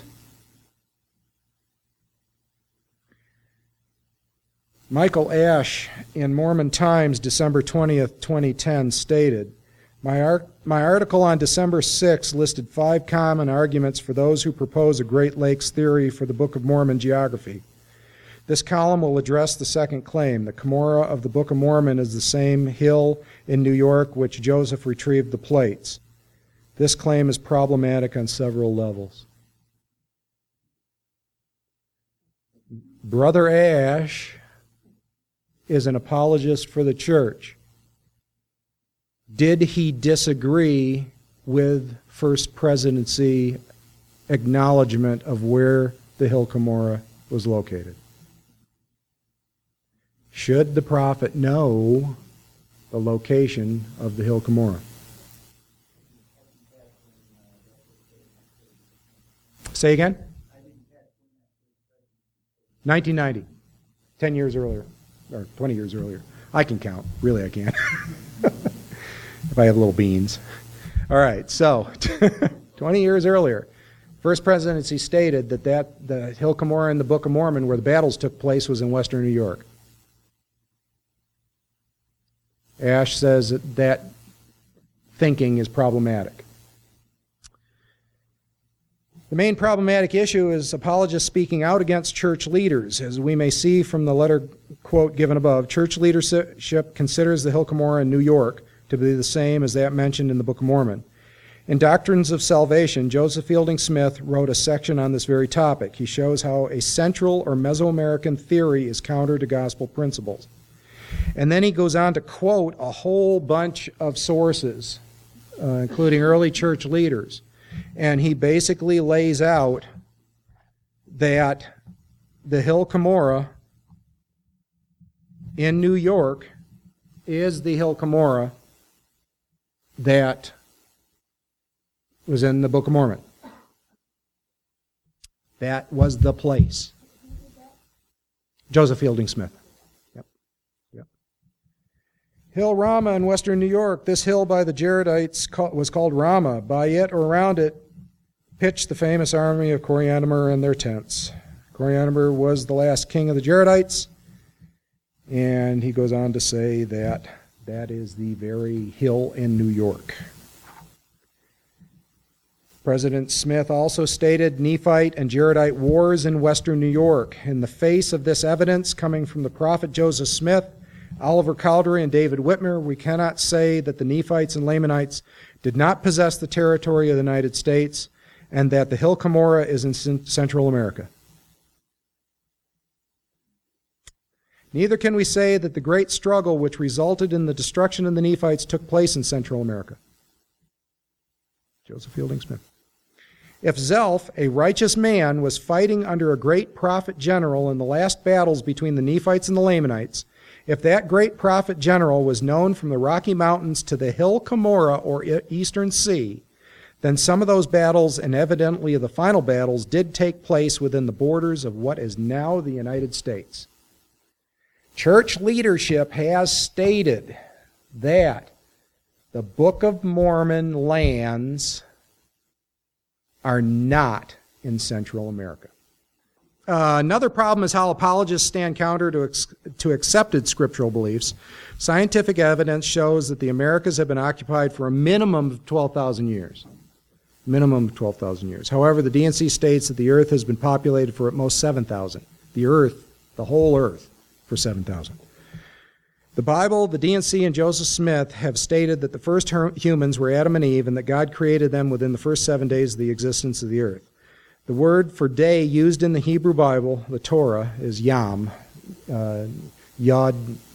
Michael Ash in Mormon Times, December 20th, 2010, stated, My article on December 6 listed 5 common arguments for those who propose a Great Lakes theory for the Book of Mormon geography. This column will address the second claim. The Cumorah of the Book of Mormon is the same hill in New York which Joseph retrieved the plates. This claim is problematic on several levels. Brother Ash is an apologist for the church. Did he disagree with First Presidency acknowledgement of where the hill Cumorah was located? Should the prophet know the location of the hill Cumorah? Say again? 1990. 10 years earlier. Or 20 years earlier. I can count. Really, I can. If I have little beans. All right, so 20 years earlier, First Presidency stated that the hill Cumorah in the Book of Mormon, where the battles took place, was in western New York. Ash says that thinking is problematic. The main problematic issue is apologists speaking out against church leaders. As we may see from the letter quote given above, church leadership considers the hill Cumorah in New York to be the same as that mentioned in the Book of Mormon. In Doctrines of Salvation, Joseph Fielding Smith wrote a section on this very topic. He shows how a Central or Mesoamerican theory is counter to gospel principles. And then he goes on to quote a whole bunch of sources, including early church leaders. And he basically lays out that the hill Cumorah in New York is the hill Cumorah that was in the Book of Mormon. That was the place. Joseph Fielding Smith. Hill Ramah in western New York. This hill by the Jaredites was called Ramah. By it or around it pitched the famous army of Coriantumr and their tents. Coriantumr was the last king of the Jaredites, and he goes on to say that that is the very hill in New York. President Smith also stated Nephite and Jaredite wars in western New York. In the face of this evidence coming from the prophet Joseph Smith, Oliver Cowdery, and David Whitmer, we cannot say that the Nephites and Lamanites did not possess the territory of the United States and that the hill Cumorah is in Central America. Neither can we say that the great struggle which resulted in the destruction of the Nephites took place in Central America. Joseph Fielding Smith. If Zelph, a righteous man, was fighting under a great prophet general in the last battles between the Nephites and the Lamanites, if that great prophet general was known from the Rocky Mountains to the hill Cumorah or Eastern Sea, then some of those battles, and evidently the final battles, did take place within the borders of what is now the United States. Church leadership has stated that the Book of Mormon lands are not in Central America. Another problem is how apologists stand counter to accepted scriptural beliefs. Scientific evidence shows that the Americas have been occupied for a minimum of 12,000 years. Minimum of 12,000 years. However, the D&C states that the earth has been populated for at most 7,000. The earth, the whole earth, for 7,000. The Bible, the D&C, and Joseph Smith have stated that the first humans were Adam and Eve and that God created them within the first 7 days of the existence of the earth. The word for day used in the Hebrew Bible, the Torah, is yam, yod,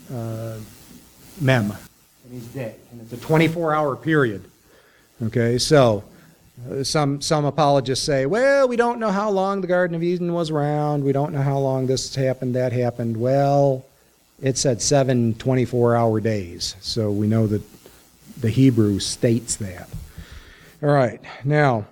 mem. And he's day. And it's a 24-hour period. Okay, so some apologists say, well, we don't know how long the Garden of Eden was around. We don't know how long this happened, that happened. Well, it said 7 24-hour days. So we know that the Hebrew states that. All right, now,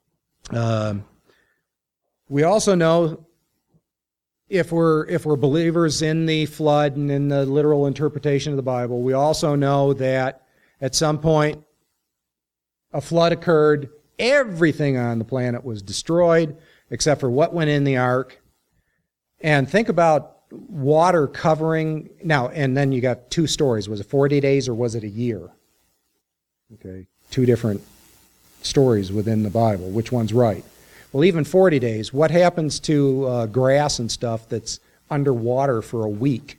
we also know if we're believers in the flood and in the literal interpretation of the Bible, we also know that at some point a flood occurred. Everything on the planet was destroyed except for what went in the ark. And think about water covering. Now, and then you got two stories. Was it 40 days or was it a year? Okay, two different stories within the Bible. Which one's right? Well, even 40 days, what happens to grass and stuff that's underwater for a week?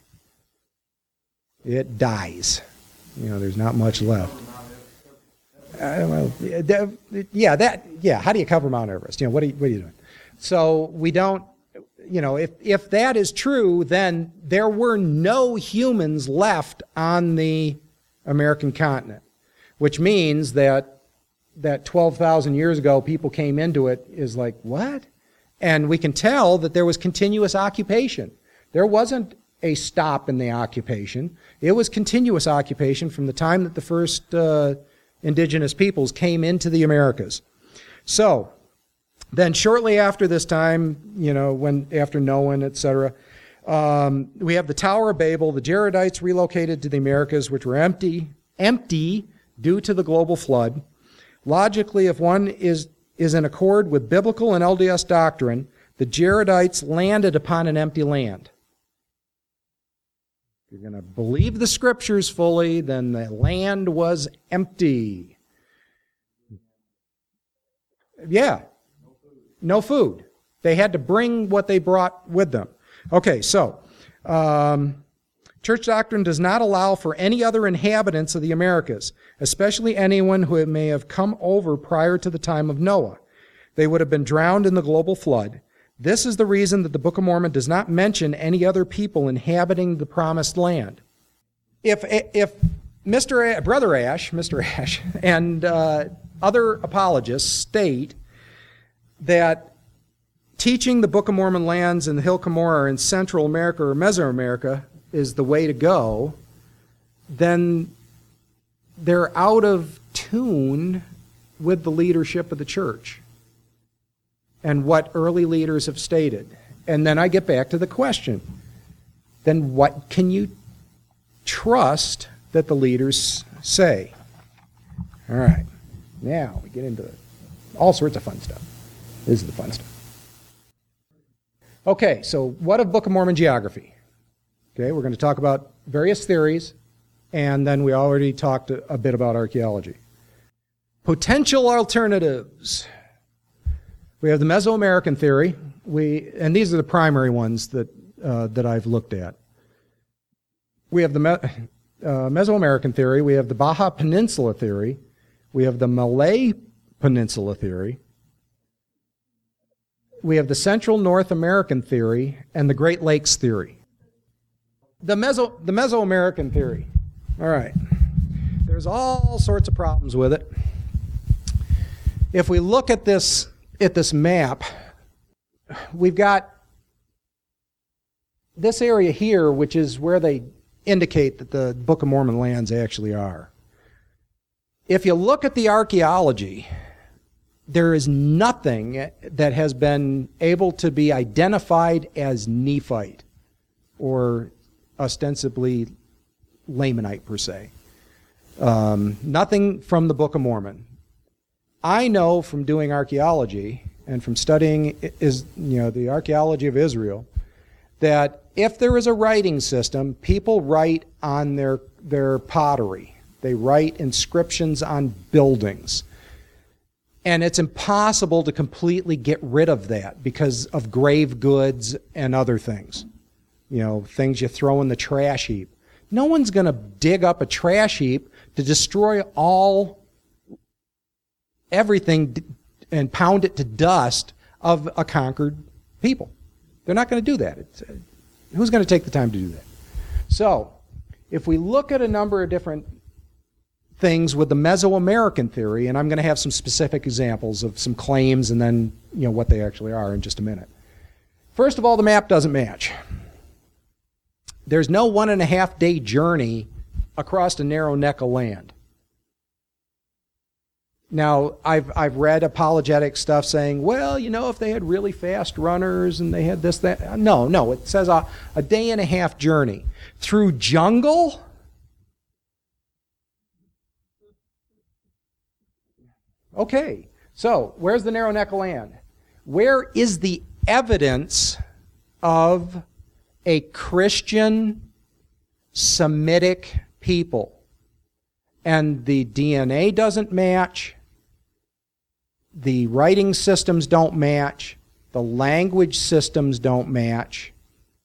It dies. You know, there's not much left. How do you cover Mount Everest? You know, what are you doing? So we don't, you know, if that is true, then there were no humans left on the American continent, which means that 12,000 years ago people came into it is like, what? And we can tell that there was continuous occupation. There wasn't a stop in the occupation. It was continuous occupation from the time that the first indigenous peoples came into the Americas. So then shortly after this time, you know, after Noah, etc., we have the Tower of Babel. The Jaredites relocated to the Americas, which were empty due to the global flood. Logically, if one is in accord with biblical and LDS doctrine, the Jaredites landed upon an empty land. If you're going to believe the scriptures fully, then the land was empty. Yeah. No food. They had to bring what they brought with them. Okay, so church doctrine does not allow for any other inhabitants of the Americas, especially anyone who may have come over prior to the time of Noah. They would have been drowned in the global flood. This is the reason that the Book of Mormon does not mention any other people inhabiting the promised land. If Brother Ash, and other apologists state that teaching the Book of Mormon lands in the Hill Cumorah in Central America or Mesoamerica is the way to go, then they're out of tune with the leadership of the church and what early leaders have stated. And then I get back to the question, then what can you trust that the leaders say? All right, now we get into all sorts of fun stuff. This is the fun stuff. Okay, so what of Book of Mormon geography? Okay, we're going to talk about various theories, and then we already talked a bit about archaeology. Potential alternatives. We have the Mesoamerican theory, and these are the primary ones that I've looked at. We have the Mesoamerican theory, we have the Baja Peninsula theory, we have the Malay Peninsula theory, we have the Central North American theory, and the Great Lakes theory. The Mesoamerican theory. All right. There's all sorts of problems with it. If we look at this map, we've got this area here, which is where they indicate that the Book of Mormon lands actually are. If you look at the archaeology, there is nothing that has been able to be identified as Nephite or ostensibly Lamanite per se. Nothing from the Book of Mormon. I know from doing archaeology and from studying the archaeology of Israel that if there is a writing system, people write on their pottery. They write inscriptions on buildings. And it's impossible to completely get rid of that because of grave goods and other things. You know, things you throw in the trash heap. No one's going to dig up a trash heap to destroy everything and pound it to dust of a conquered people. They're not going to do that. Who's going to take the time to do that? So, if we look at a number of different things with the Mesoamerican theory, and I'm going to have some specific examples of some claims and then what they actually are in just a minute. First of all, the map doesn't match. There's no 1.5 day journey across a narrow neck of land. Now, I've read apologetic stuff saying, well, if they had really fast runners and they had this, that. No, it says a 1.5 day journey through jungle. Okay, so where's the narrow neck of land? Where is the evidence of a Christian Semitic people? And the DNA doesn't match, the writing systems don't match, the language systems don't match.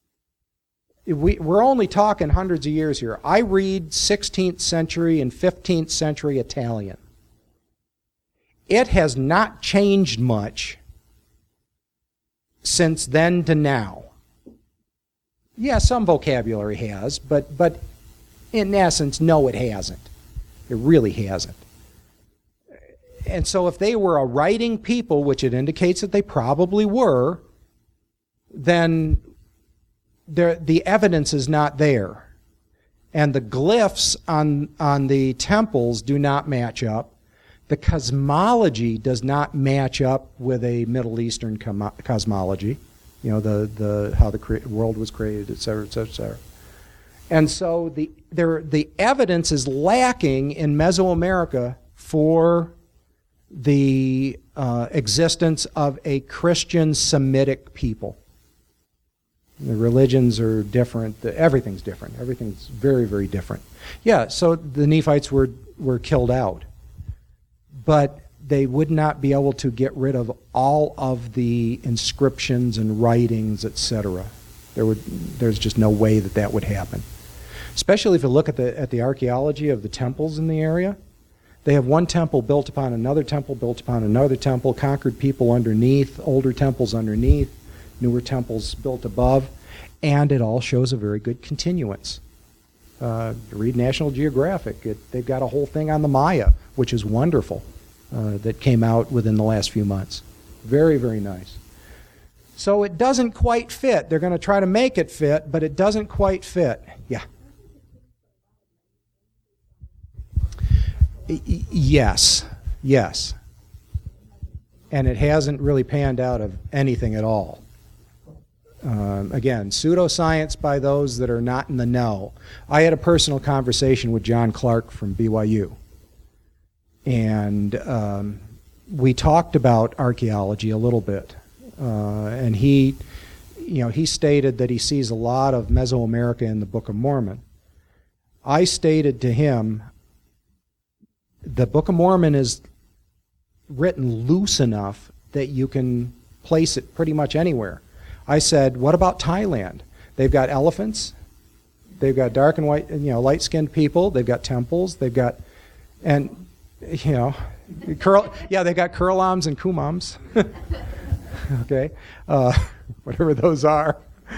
We're only talking hundreds of years here. I read 16th century and 15th century Italian. It has not changed much since then to now. Yeah, some vocabulary has, but in essence, no, it hasn't. It really hasn't. And so if they were a writing people, which it indicates that they probably were, then the evidence is not there. And the glyphs on the temples do not match up. The cosmology does not match up with a Middle Eastern cosmology. How the world was created, et cetera, et cetera, et cetera. And so the evidence is lacking in Mesoamerica for the existence of a Christian Semitic people. The religions are different. Everything's different. Everything's very, very different. Yeah, so the Nephites were killed out. But they would not be able to get rid of all of the inscriptions and writings, etc. There's just no way that would happen. Especially if you look at the archaeology of the temples in the area. They have one temple built upon another temple, built upon another temple, conquered people underneath, older temples underneath, newer temples built above, and it all shows a very good continuance. Read National Geographic. They've got a whole thing on the Maya, which is wonderful, that came out within the last few months. Very, very nice. So it doesn't quite fit. They're going to try to make it fit, but it doesn't quite fit. Yeah. Yes. And it hasn't really panned out of anything at all. Again, pseudoscience by those that are not in the know. I had a personal conversation with John Clark from BYU. And we talked about archaeology a little bit. And he stated that he sees a lot of Mesoamerica in the Book of Mormon. I stated to him, the Book of Mormon is written loose enough that you can place it pretty much anywhere. I said, what about Thailand? They've got elephants, they've got dark and white, light-skinned people, they've got temples, they've got, and, they got Kurlams and Kumams. Okay, whatever those are.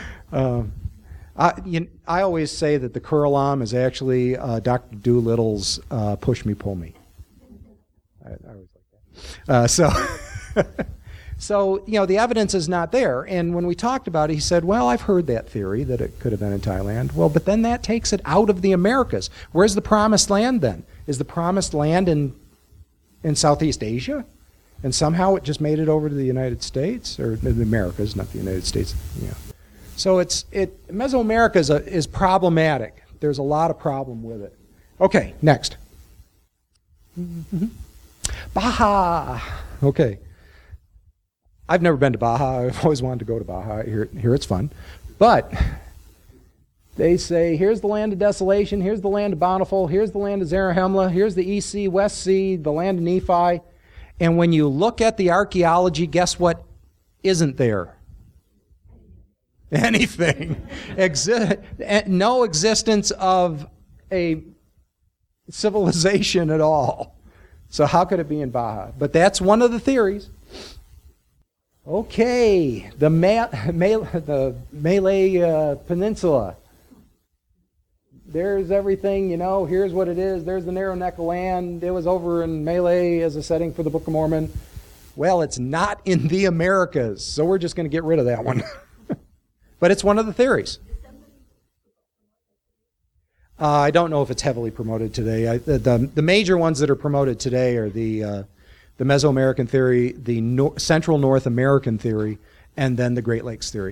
I always say that the Kurlam is actually Dr. Doolittle's push me, pull me. I always like that. So the evidence is not there. And when we talked about it, he said, well, I've heard that theory that it could have been in Thailand. Well, but then that takes it out of the Americas. Where's the promised land then? Is the promised land in Southeast Asia? And somehow it just made it over to the United States, or the Americas, not the United States. Yeah. So Mesoamerica is problematic. There's a lot of problem with it. Okay, next. Mm-hmm. Baja. Okay. I've never been to Baja. I've always wanted to go to Baja. Here it's fun. But they say, here's the land of desolation, here's the land of Bountiful, here's the land of Zarahemla, here's the East Sea, West Sea, the land of Nephi. And when you look at the archaeology, guess what isn't there? anything. No existence of a civilization at all. So how could it be in Baja? But that's one of the theories. Okay, the Malay Peninsula. There's everything, here's what it is. There's the narrow neck of land. It was over in Malay as a setting for the Book of Mormon. Well, it's not in the Americas, so we're just going to get rid of that one. But it's one of the theories. I don't know if it's heavily promoted today. The major ones that are promoted today are the Mesoamerican theory, the Central North American theory, and then the Great Lakes theory.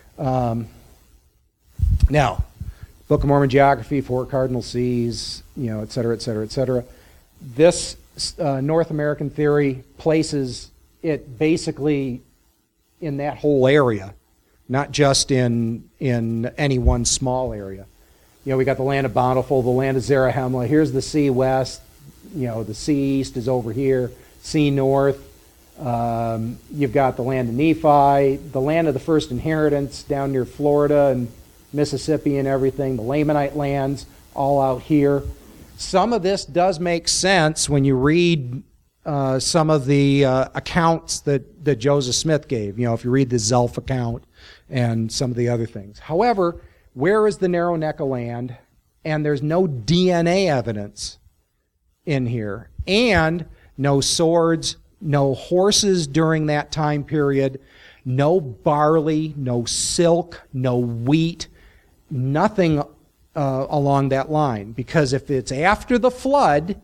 Now, Book of Mormon geography, 4 cardinal seas, et cetera, et cetera, et cetera. This North American theory places it basically in that whole area, not just in any one small area. We got the land of Bountiful, the land of Zarahemla. Here's the sea west. The sea east is over here. Sea north. You've got the land of Nephi, the land of the first inheritance down near Florida and Mississippi and everything, the Lamanite lands all out here. Some of this does make sense when you read some of the accounts that Joseph Smith gave. If you read the Zelph account and some of the other things. However, where is the narrow neck of land? And there's no DNA evidence in here. And no swords, no horses during that time period, no barley, no silk, no wheat, nothing along that line. Because if it's after the flood,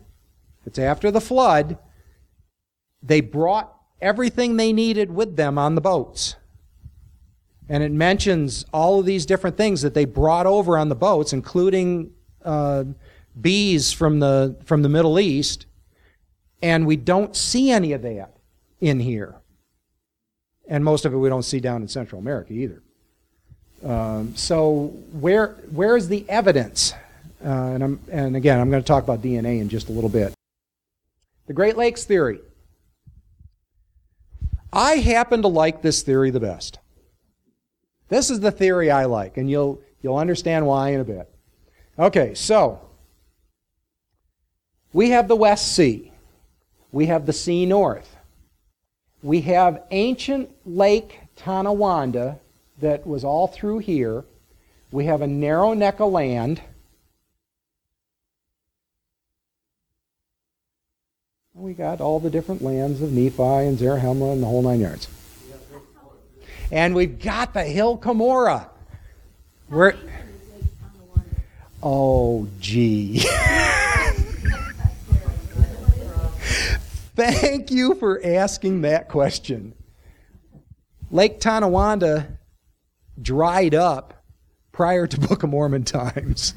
they brought everything they needed with them on the boats. And it mentions all of these different things that they brought over on the boats, including bees from the Middle East. And we don't see any of that in here. And most of it we don't see down in Central America either. So where's the evidence? And again, I'm going to talk about DNA in just a little bit. The Great Lakes theory. I happen to like this theory the best. This is the theory I like, and you'll understand why in a bit. Okay, so we have the West Sea. We have the Sea North. We have ancient Lake Tonawanda that was all through here. We have a narrow neck of land. We got all the different lands of Nephi and Zarahemla and the whole 9 yards. And we've got the Hill Cumorah. Oh, gee. Thank you for asking that question. Lake Tonawanda dried up prior to Book of Mormon times.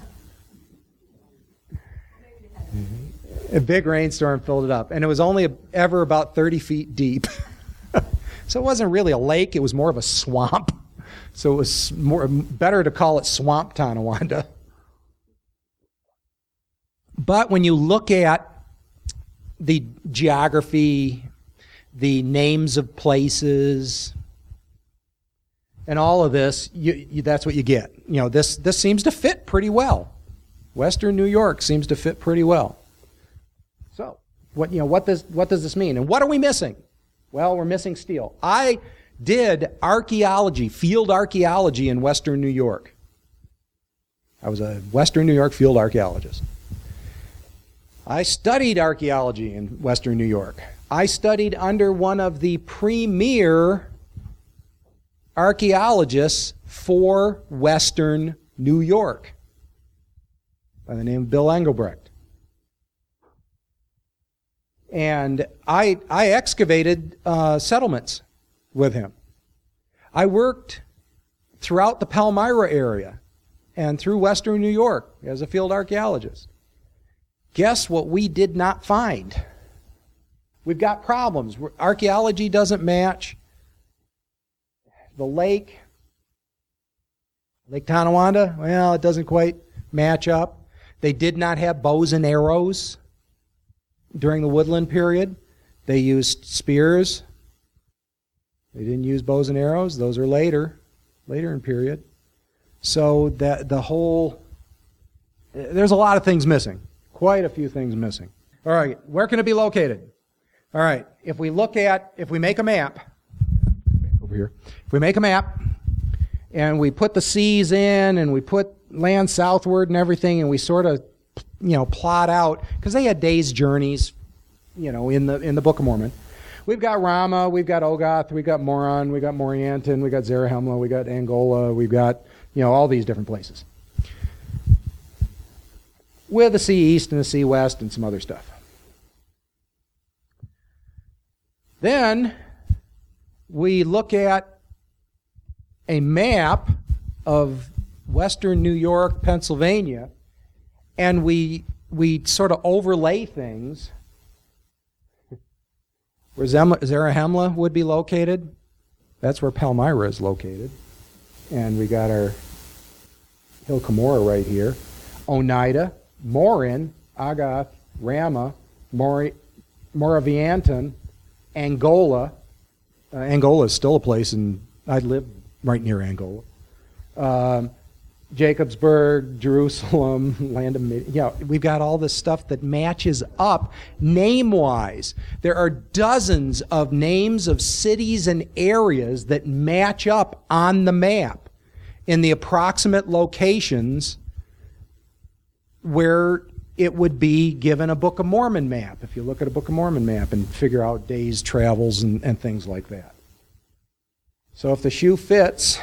A big rainstorm filled it up, and it was only ever about 30 feet deep. So it wasn't really a lake, it was more of a swamp. So it was better to call it Swamp Tonawanda. But when you look at the geography, the names of places, and all of this, that's what you get. This seems to fit pretty well. Western New York seems to fit pretty well. So, what does this mean? And what are we missing? Well, we're missing steel. I did archaeology, field archaeology in Western New York. I was a Western New York field archaeologist. I studied archaeology in Western New York. I studied under one of the premier archaeologists for Western New York by the name of Bill Engelbrecht. And I excavated settlements with him. I worked throughout the Palmyra area and through Western New York as a field archaeologist. Guess what we did not find? We've got problems. Archaeology doesn't match. The Lake Tonawanda, well, it doesn't quite match up. They did not have bows and arrows during the woodland period. They used spears. They didn't use bows and arrows. Those are later. Later in period. So that the whole, there's a lot of things missing. Quite a few things missing. All right, where can it be located? All right, if we make a map, over here, if we make a map and we put the seas in and we put land southward and everything, and we sort of, plot out, because they had days' journeys, in the Book of Mormon. We've got Ramah, we've got Ogath, we've got Moron, we've got Morianton, we've got Zarahemla, we've got Angola, we've got, all these different places. With the sea east and the sea west and some other stuff. Then we look at a map of western New York, Pennsylvania, and we sort of overlay things where Zarahemla would be located. That's where Palmyra is located. And we got our Hill Cumorah right here. Oneida, Morin, Ogath, Ramah, Moravianton, Angola. Angola is still a place, and I live right near Angola. Jacobsburg, Jerusalem, land of we've got all this stuff that matches up name-wise. There are dozens of names of cities and areas that match up on the map in the approximate locations where it would be given a Book of Mormon map, if you look at a Book of Mormon map and figure out days' travels and things like that. So if the shoe fits...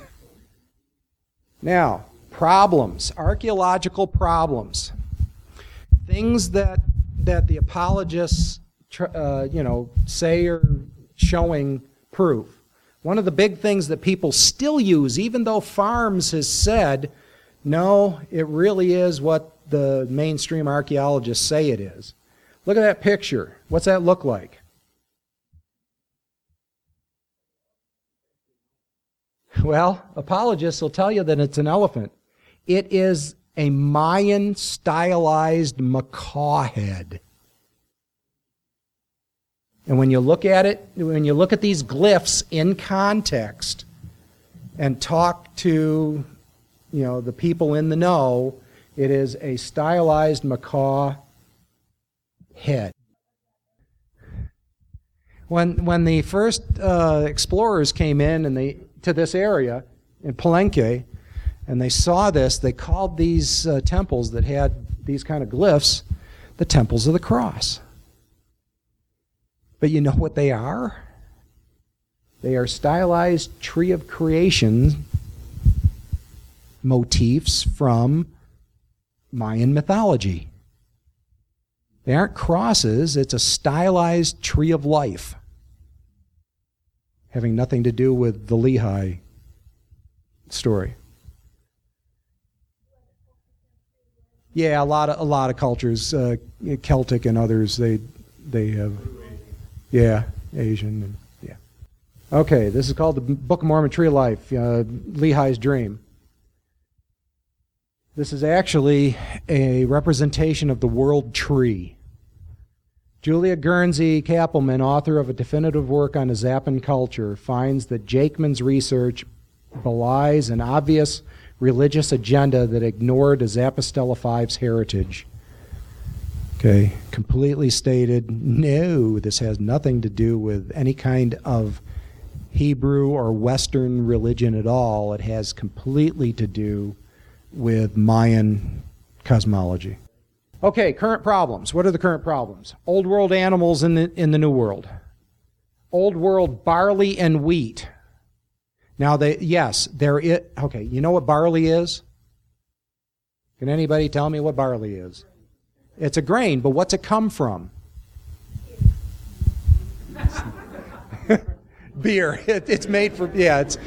Now, problems, archaeological problems, things that the apologists, say are showing proof. One of the big things that people still use, even though Farms has said, no, it really is what the mainstream archaeologists say it is. Look at that picture. What's that look like? Well, apologists will tell you that it's an elephant. It is a Mayan stylized macaw head. And when you look at it, when you look at these glyphs in context and talk to, the people in the know, it is a stylized macaw head. When the first explorers came in and to this area in Palenque, and they saw this, they called these temples that had these kind of glyphs the Temples of the Cross. But you know what they are? They are stylized Tree of Creation motifs from Mayan mythology. They aren't crosses, it's a stylized tree of life, having nothing to do with the Lehi story. Yeah, a lot of cultures, Celtic and others, they have, Asian, and Okay, this is called the Book of Mormon Tree of Life, Lehi's Dream. This is actually a representation of the world tree. Julia Guernsey Kappelman, author of a definitive work on the Zappan culture, finds that Jakeman's research belies an obvious religious agenda that ignored Zapastella Five's heritage. Okay, completely stated, no, this has nothing to do with any kind of Hebrew or Western religion at all. It has completely to do with Mayan cosmology. Okay, current problems. What are the current problems? Old World animals in the New World. Old World barley and wheat. Now, there is. Okay, you know what barley is? Can anybody tell me what barley is? It's a grain, but what's it come from? Beer. It's made for, it's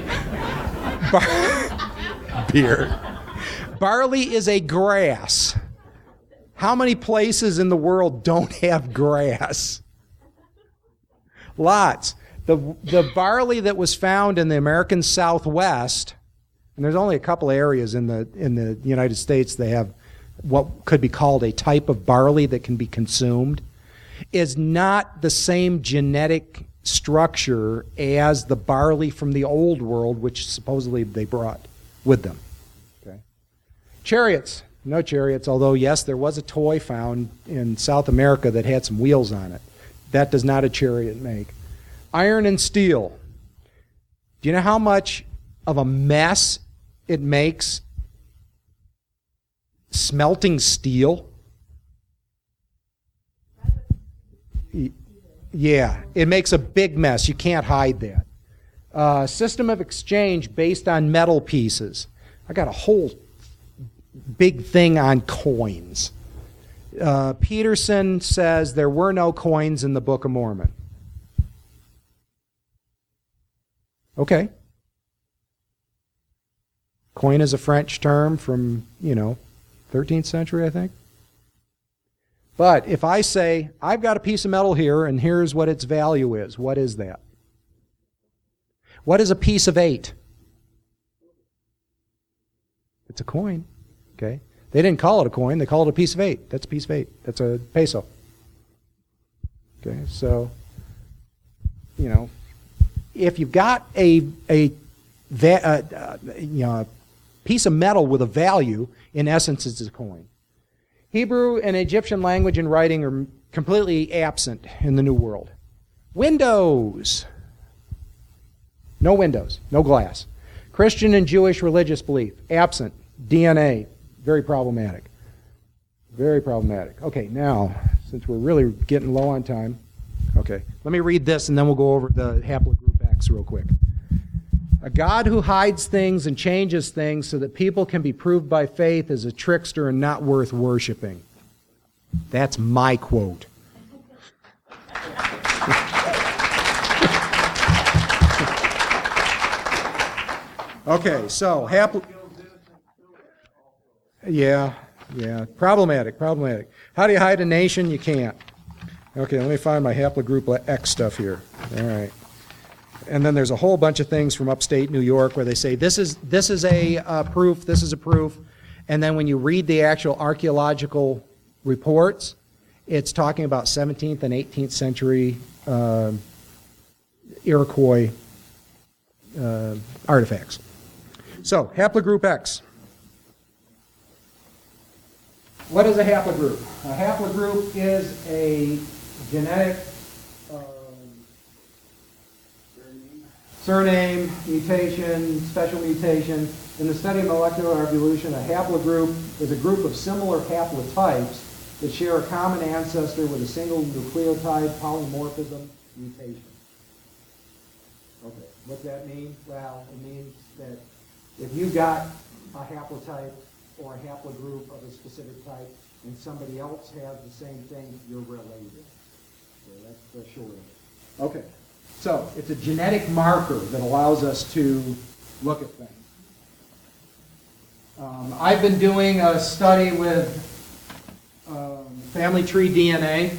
beer. Barley is a grass. How many places in the world don't have grass? Lots. The barley that was found in the American Southwest, and there's only a couple areas in the United States that have what could be called a type of barley that can be consumed, is not the same genetic structure as the barley from the old world, which supposedly they brought with them. Okay. Chariots. No chariots, although, yes, there was a toy found in South America that had some wheels on it. That does not a chariot make. Iron and steel. Do you know how much of a mess it makes smelting steel? Yeah, it makes a big mess. You can't hide that. System of exchange based on metal pieces. I got a whole big thing on coins. Peterson says there were no coins in the Book of Mormon. Okay. Coin is a French term from, 13th century, I think. But if I say, I've got a piece of metal here, and here's what its value is, what is that? What is a piece of 8? It's a coin. Okay? They didn't call it a coin, they called it a piece of 8. That's a piece of 8. That's a peso. Okay, so, if you've got a piece of metal with a value, in essence, it's a coin. Hebrew and Egyptian language and writing are completely absent in the New World. Windows. No windows, no glass. Christian and Jewish religious belief, absent. DNA, very problematic. Very problematic. Okay, now, since we're really getting low on time, okay, let me read this and then we'll go over the haplogroup X real quick. A God who hides things and changes things so that people can be proved by faith is a trickster and not worth worshiping. That's my quote. Okay, so yeah, problematic. How do you hide a nation? You can't. Okay, let me find my haplogroup X stuff here. All right. And then there's a whole bunch of things from upstate New York where they say this is a proof, this is a proof. And then when you read the actual archaeological reports, it's talking about 17th and 18th century Iroquois artifacts. So, haplogroup X. What is a haplogroup? A haplogroup is a genetic surname, mutation, special mutation. In the study of molecular evolution, a haplogroup is a group of similar haplotypes that share a common ancestor with a single nucleotide polymorphism mutation. Okay, what's that mean? Well, it means that if you got a haplotype or a haplogroup of a specific type and somebody else has the same thing, you're related. So that's the short of it. Okay. So, it's a genetic marker that allows us to look at things. I've been doing a study with family tree DNA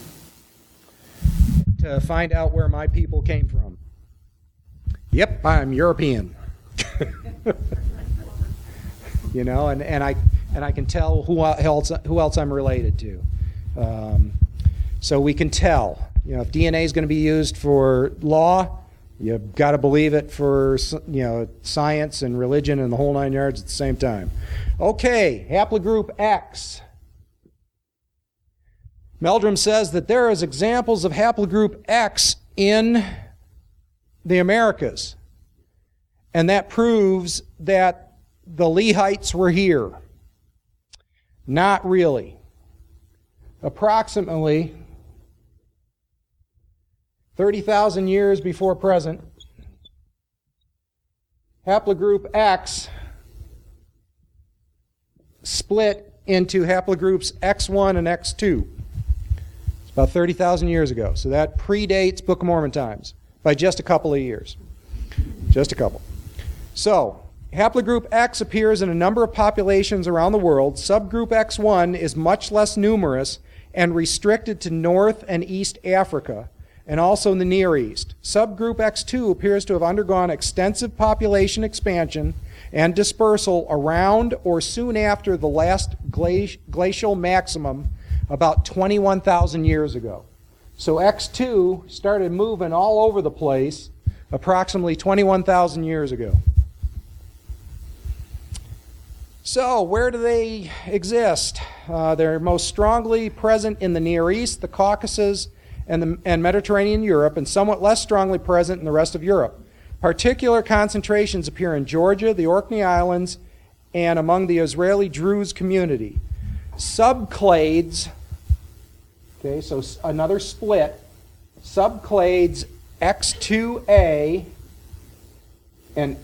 to find out where my people came from. Yep, I'm European. And I can tell who else I'm related to. So we can tell. If DNA is going to be used for law, you've got to believe it for science and religion and the whole 9 yards at the same time. Okay, haplogroup X. Meldrum says that there is examples of haplogroup X in the Americas, and that proves that the Lehites were here. Not really. Approximately 30,000 years before present, haplogroup X split into haplogroups X1 and X2. It's about 30,000 years ago. So that predates Book of Mormon times by just a couple of years. Just a couple. So, haplogroup X appears in a number of populations around the world. Subgroup X1 is much less numerous and restricted to North and East Africa, and also in the Near East. Subgroup X2 appears to have undergone extensive population expansion and dispersal around or soon after the last glacial maximum about 21,000 years ago. So X2 started moving all over the place approximately 21,000 years ago. So where do they exist? They're most strongly present in the Near East, the Caucasus, and Mediterranean Europe, and somewhat less strongly present in the rest of Europe. Particular concentrations appear in Georgia, the Orkney Islands, and among the Israeli Druze community. Subclades, okay, so another split, subclades X2A and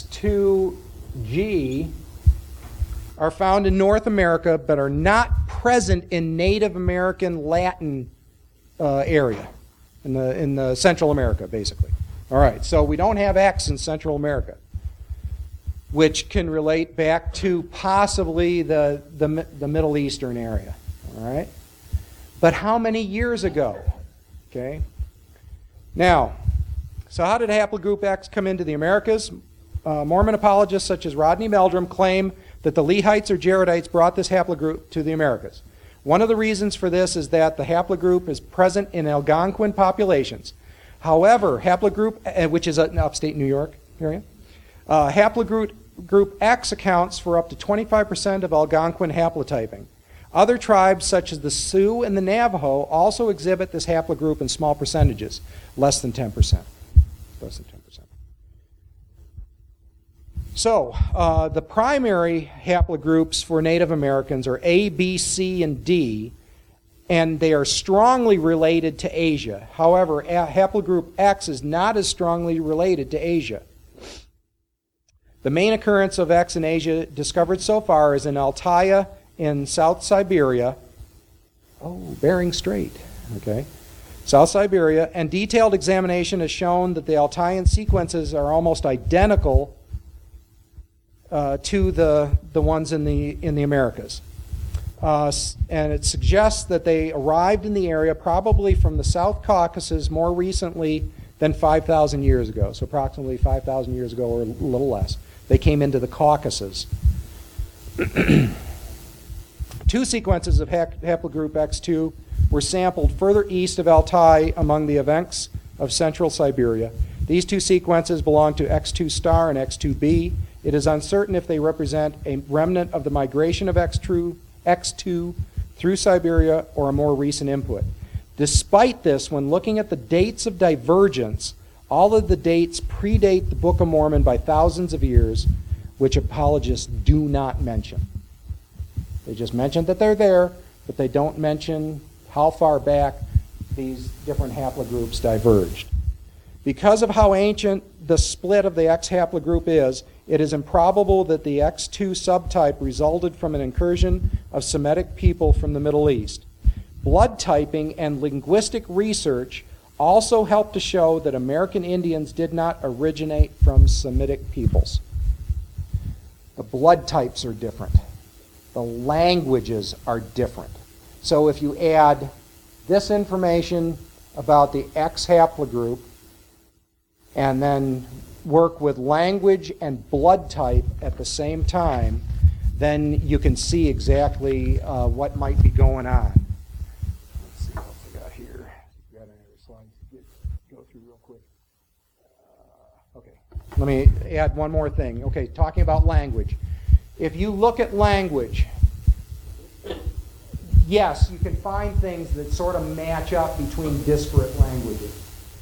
X2G are found in North America but are not present in Native American Latin area, in the Central America, basically. All right, so we don't have X in Central America, which can relate back to possibly the Middle Eastern area. All right, but how many years ago? Okay. Now, so how did haplogroup X come into the Americas? Mormon apologists such as Rodney Meldrum claim that the Lehites or Jaredites brought this haplogroup to the Americas. One of the reasons for this is that the haplogroup is present in Algonquin populations. However, haplogroup, which is in upstate New York area, haplogroup X accounts for up to 25% of Algonquin haplotyping. Other tribes, such as the Sioux and the Navajo, also exhibit this haplogroup in small percentages, less than 10%. Less than 10%. So, the primary haplogroups for Native Americans are A, B, C, and D, and they are strongly related to Asia. However, haplogroup X is not as strongly related to Asia. The main occurrence of X in Asia discovered so far is in Altai in South Siberia. Oh, Bering Strait, okay. South Siberia, and detailed examination has shown that the Altaian sequences are almost identical to the ones in the Americas. And it suggests that they arrived in the area probably from the South Caucasus more recently than 5,000 years ago. So approximately 5,000 years ago or a little less. They came into the Caucasus. Two sequences of haplogroup X2 were sampled further east of Altai among the Evenks of central Siberia. These two sequences belong to X2 star and X2b. It is uncertain if they represent a remnant of the migration of X2 through Siberia or a more recent input. Despite this, when looking at the dates of divergence, all of the dates predate the Book of Mormon by thousands of years, which apologists do not mention. They just mention that they're there, but they don't mention how far back these different haplogroups diverged. Because of how ancient the split of the X haplogroup is, it is improbable that the X2 subtype resulted from an incursion of Semitic people from the Middle East. Blood typing and linguistic research also help to show that American Indians did not originate from Semitic peoples. The blood types are different. The languages are different. So if you add this information about the X haplogroup and then work with language and blood type at the same time, then you can see exactly what might be going on. Let's see what else I got here. Got another slide to go through real quick. Okay, let me add one more thing. Okay, talking about language. If you look at language, yes, you can find things that sort of match up between disparate languages.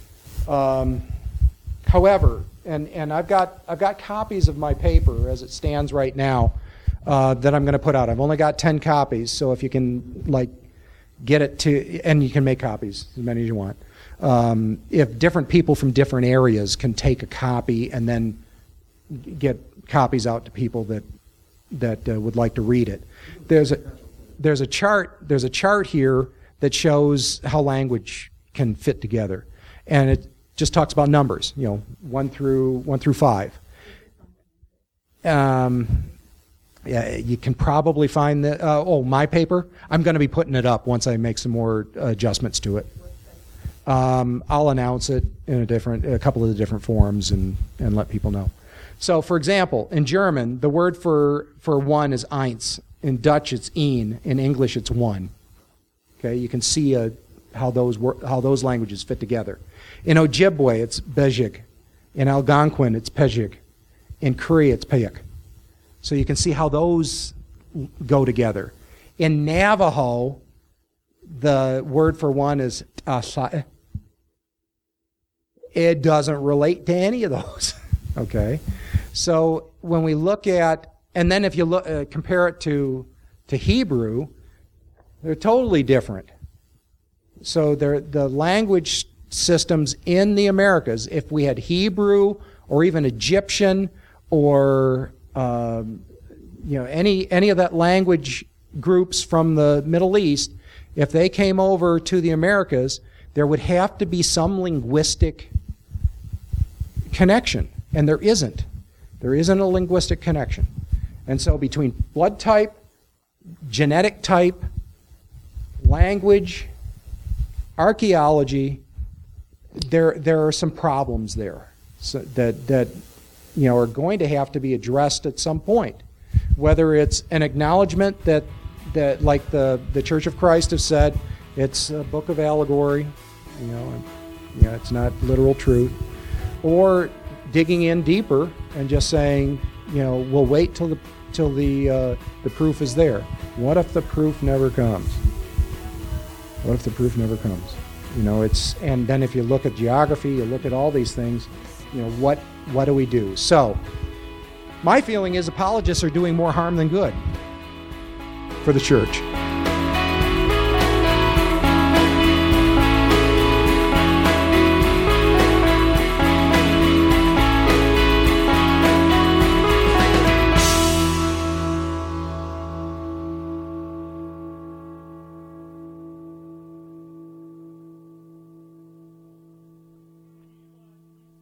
However, and I've got copies of my paper as it stands right now that I'm going to put out. I've only got 10 copies, so if you can get it to, and you can make copies as many as you want. If different people from different areas can take a copy and then get copies out to people that would like to read it. There's a chart here that shows how language can fit together, and it just talks about numbers, 1 through 5. Yeah, you can probably find my paper. I'm going to be putting it up once I make some more adjustments to it. I'll announce it in a couple of the different forums and let people know. So, for example, in German, the word for one is eins. In Dutch, it's een. In English, it's one. Okay, you can see how those languages fit together. In Ojibwe, it's Bejig. In Algonquin, it's Pejig. In Cree, it's Payik. So you can see how those go together. In Navajo, the word for one is Tasae. It doesn't relate to any of those. Okay? So when we look at, and then if you look, compare it to Hebrew, they're totally different. So the language systems in the Americas, if we had Hebrew or even Egyptian or any of that language groups from the Middle East, if they came over to the Americas, there would have to be some linguistic connection, and there isn't. There isn't a linguistic connection. And so between blood type, genetic type, language, archaeology, there are some problems there that are going to have to be addressed at some point. Whether it's an acknowledgement that like the Church of Christ has said, it's a book of allegory, it's not literal truth, or digging in deeper and just saying, we'll wait till the proof is there. What if the proof never comes? What if the proof never comes? And then if you look at geography, you look at all these things, what do we do? So, my feeling is apologists are doing more harm than good for the church.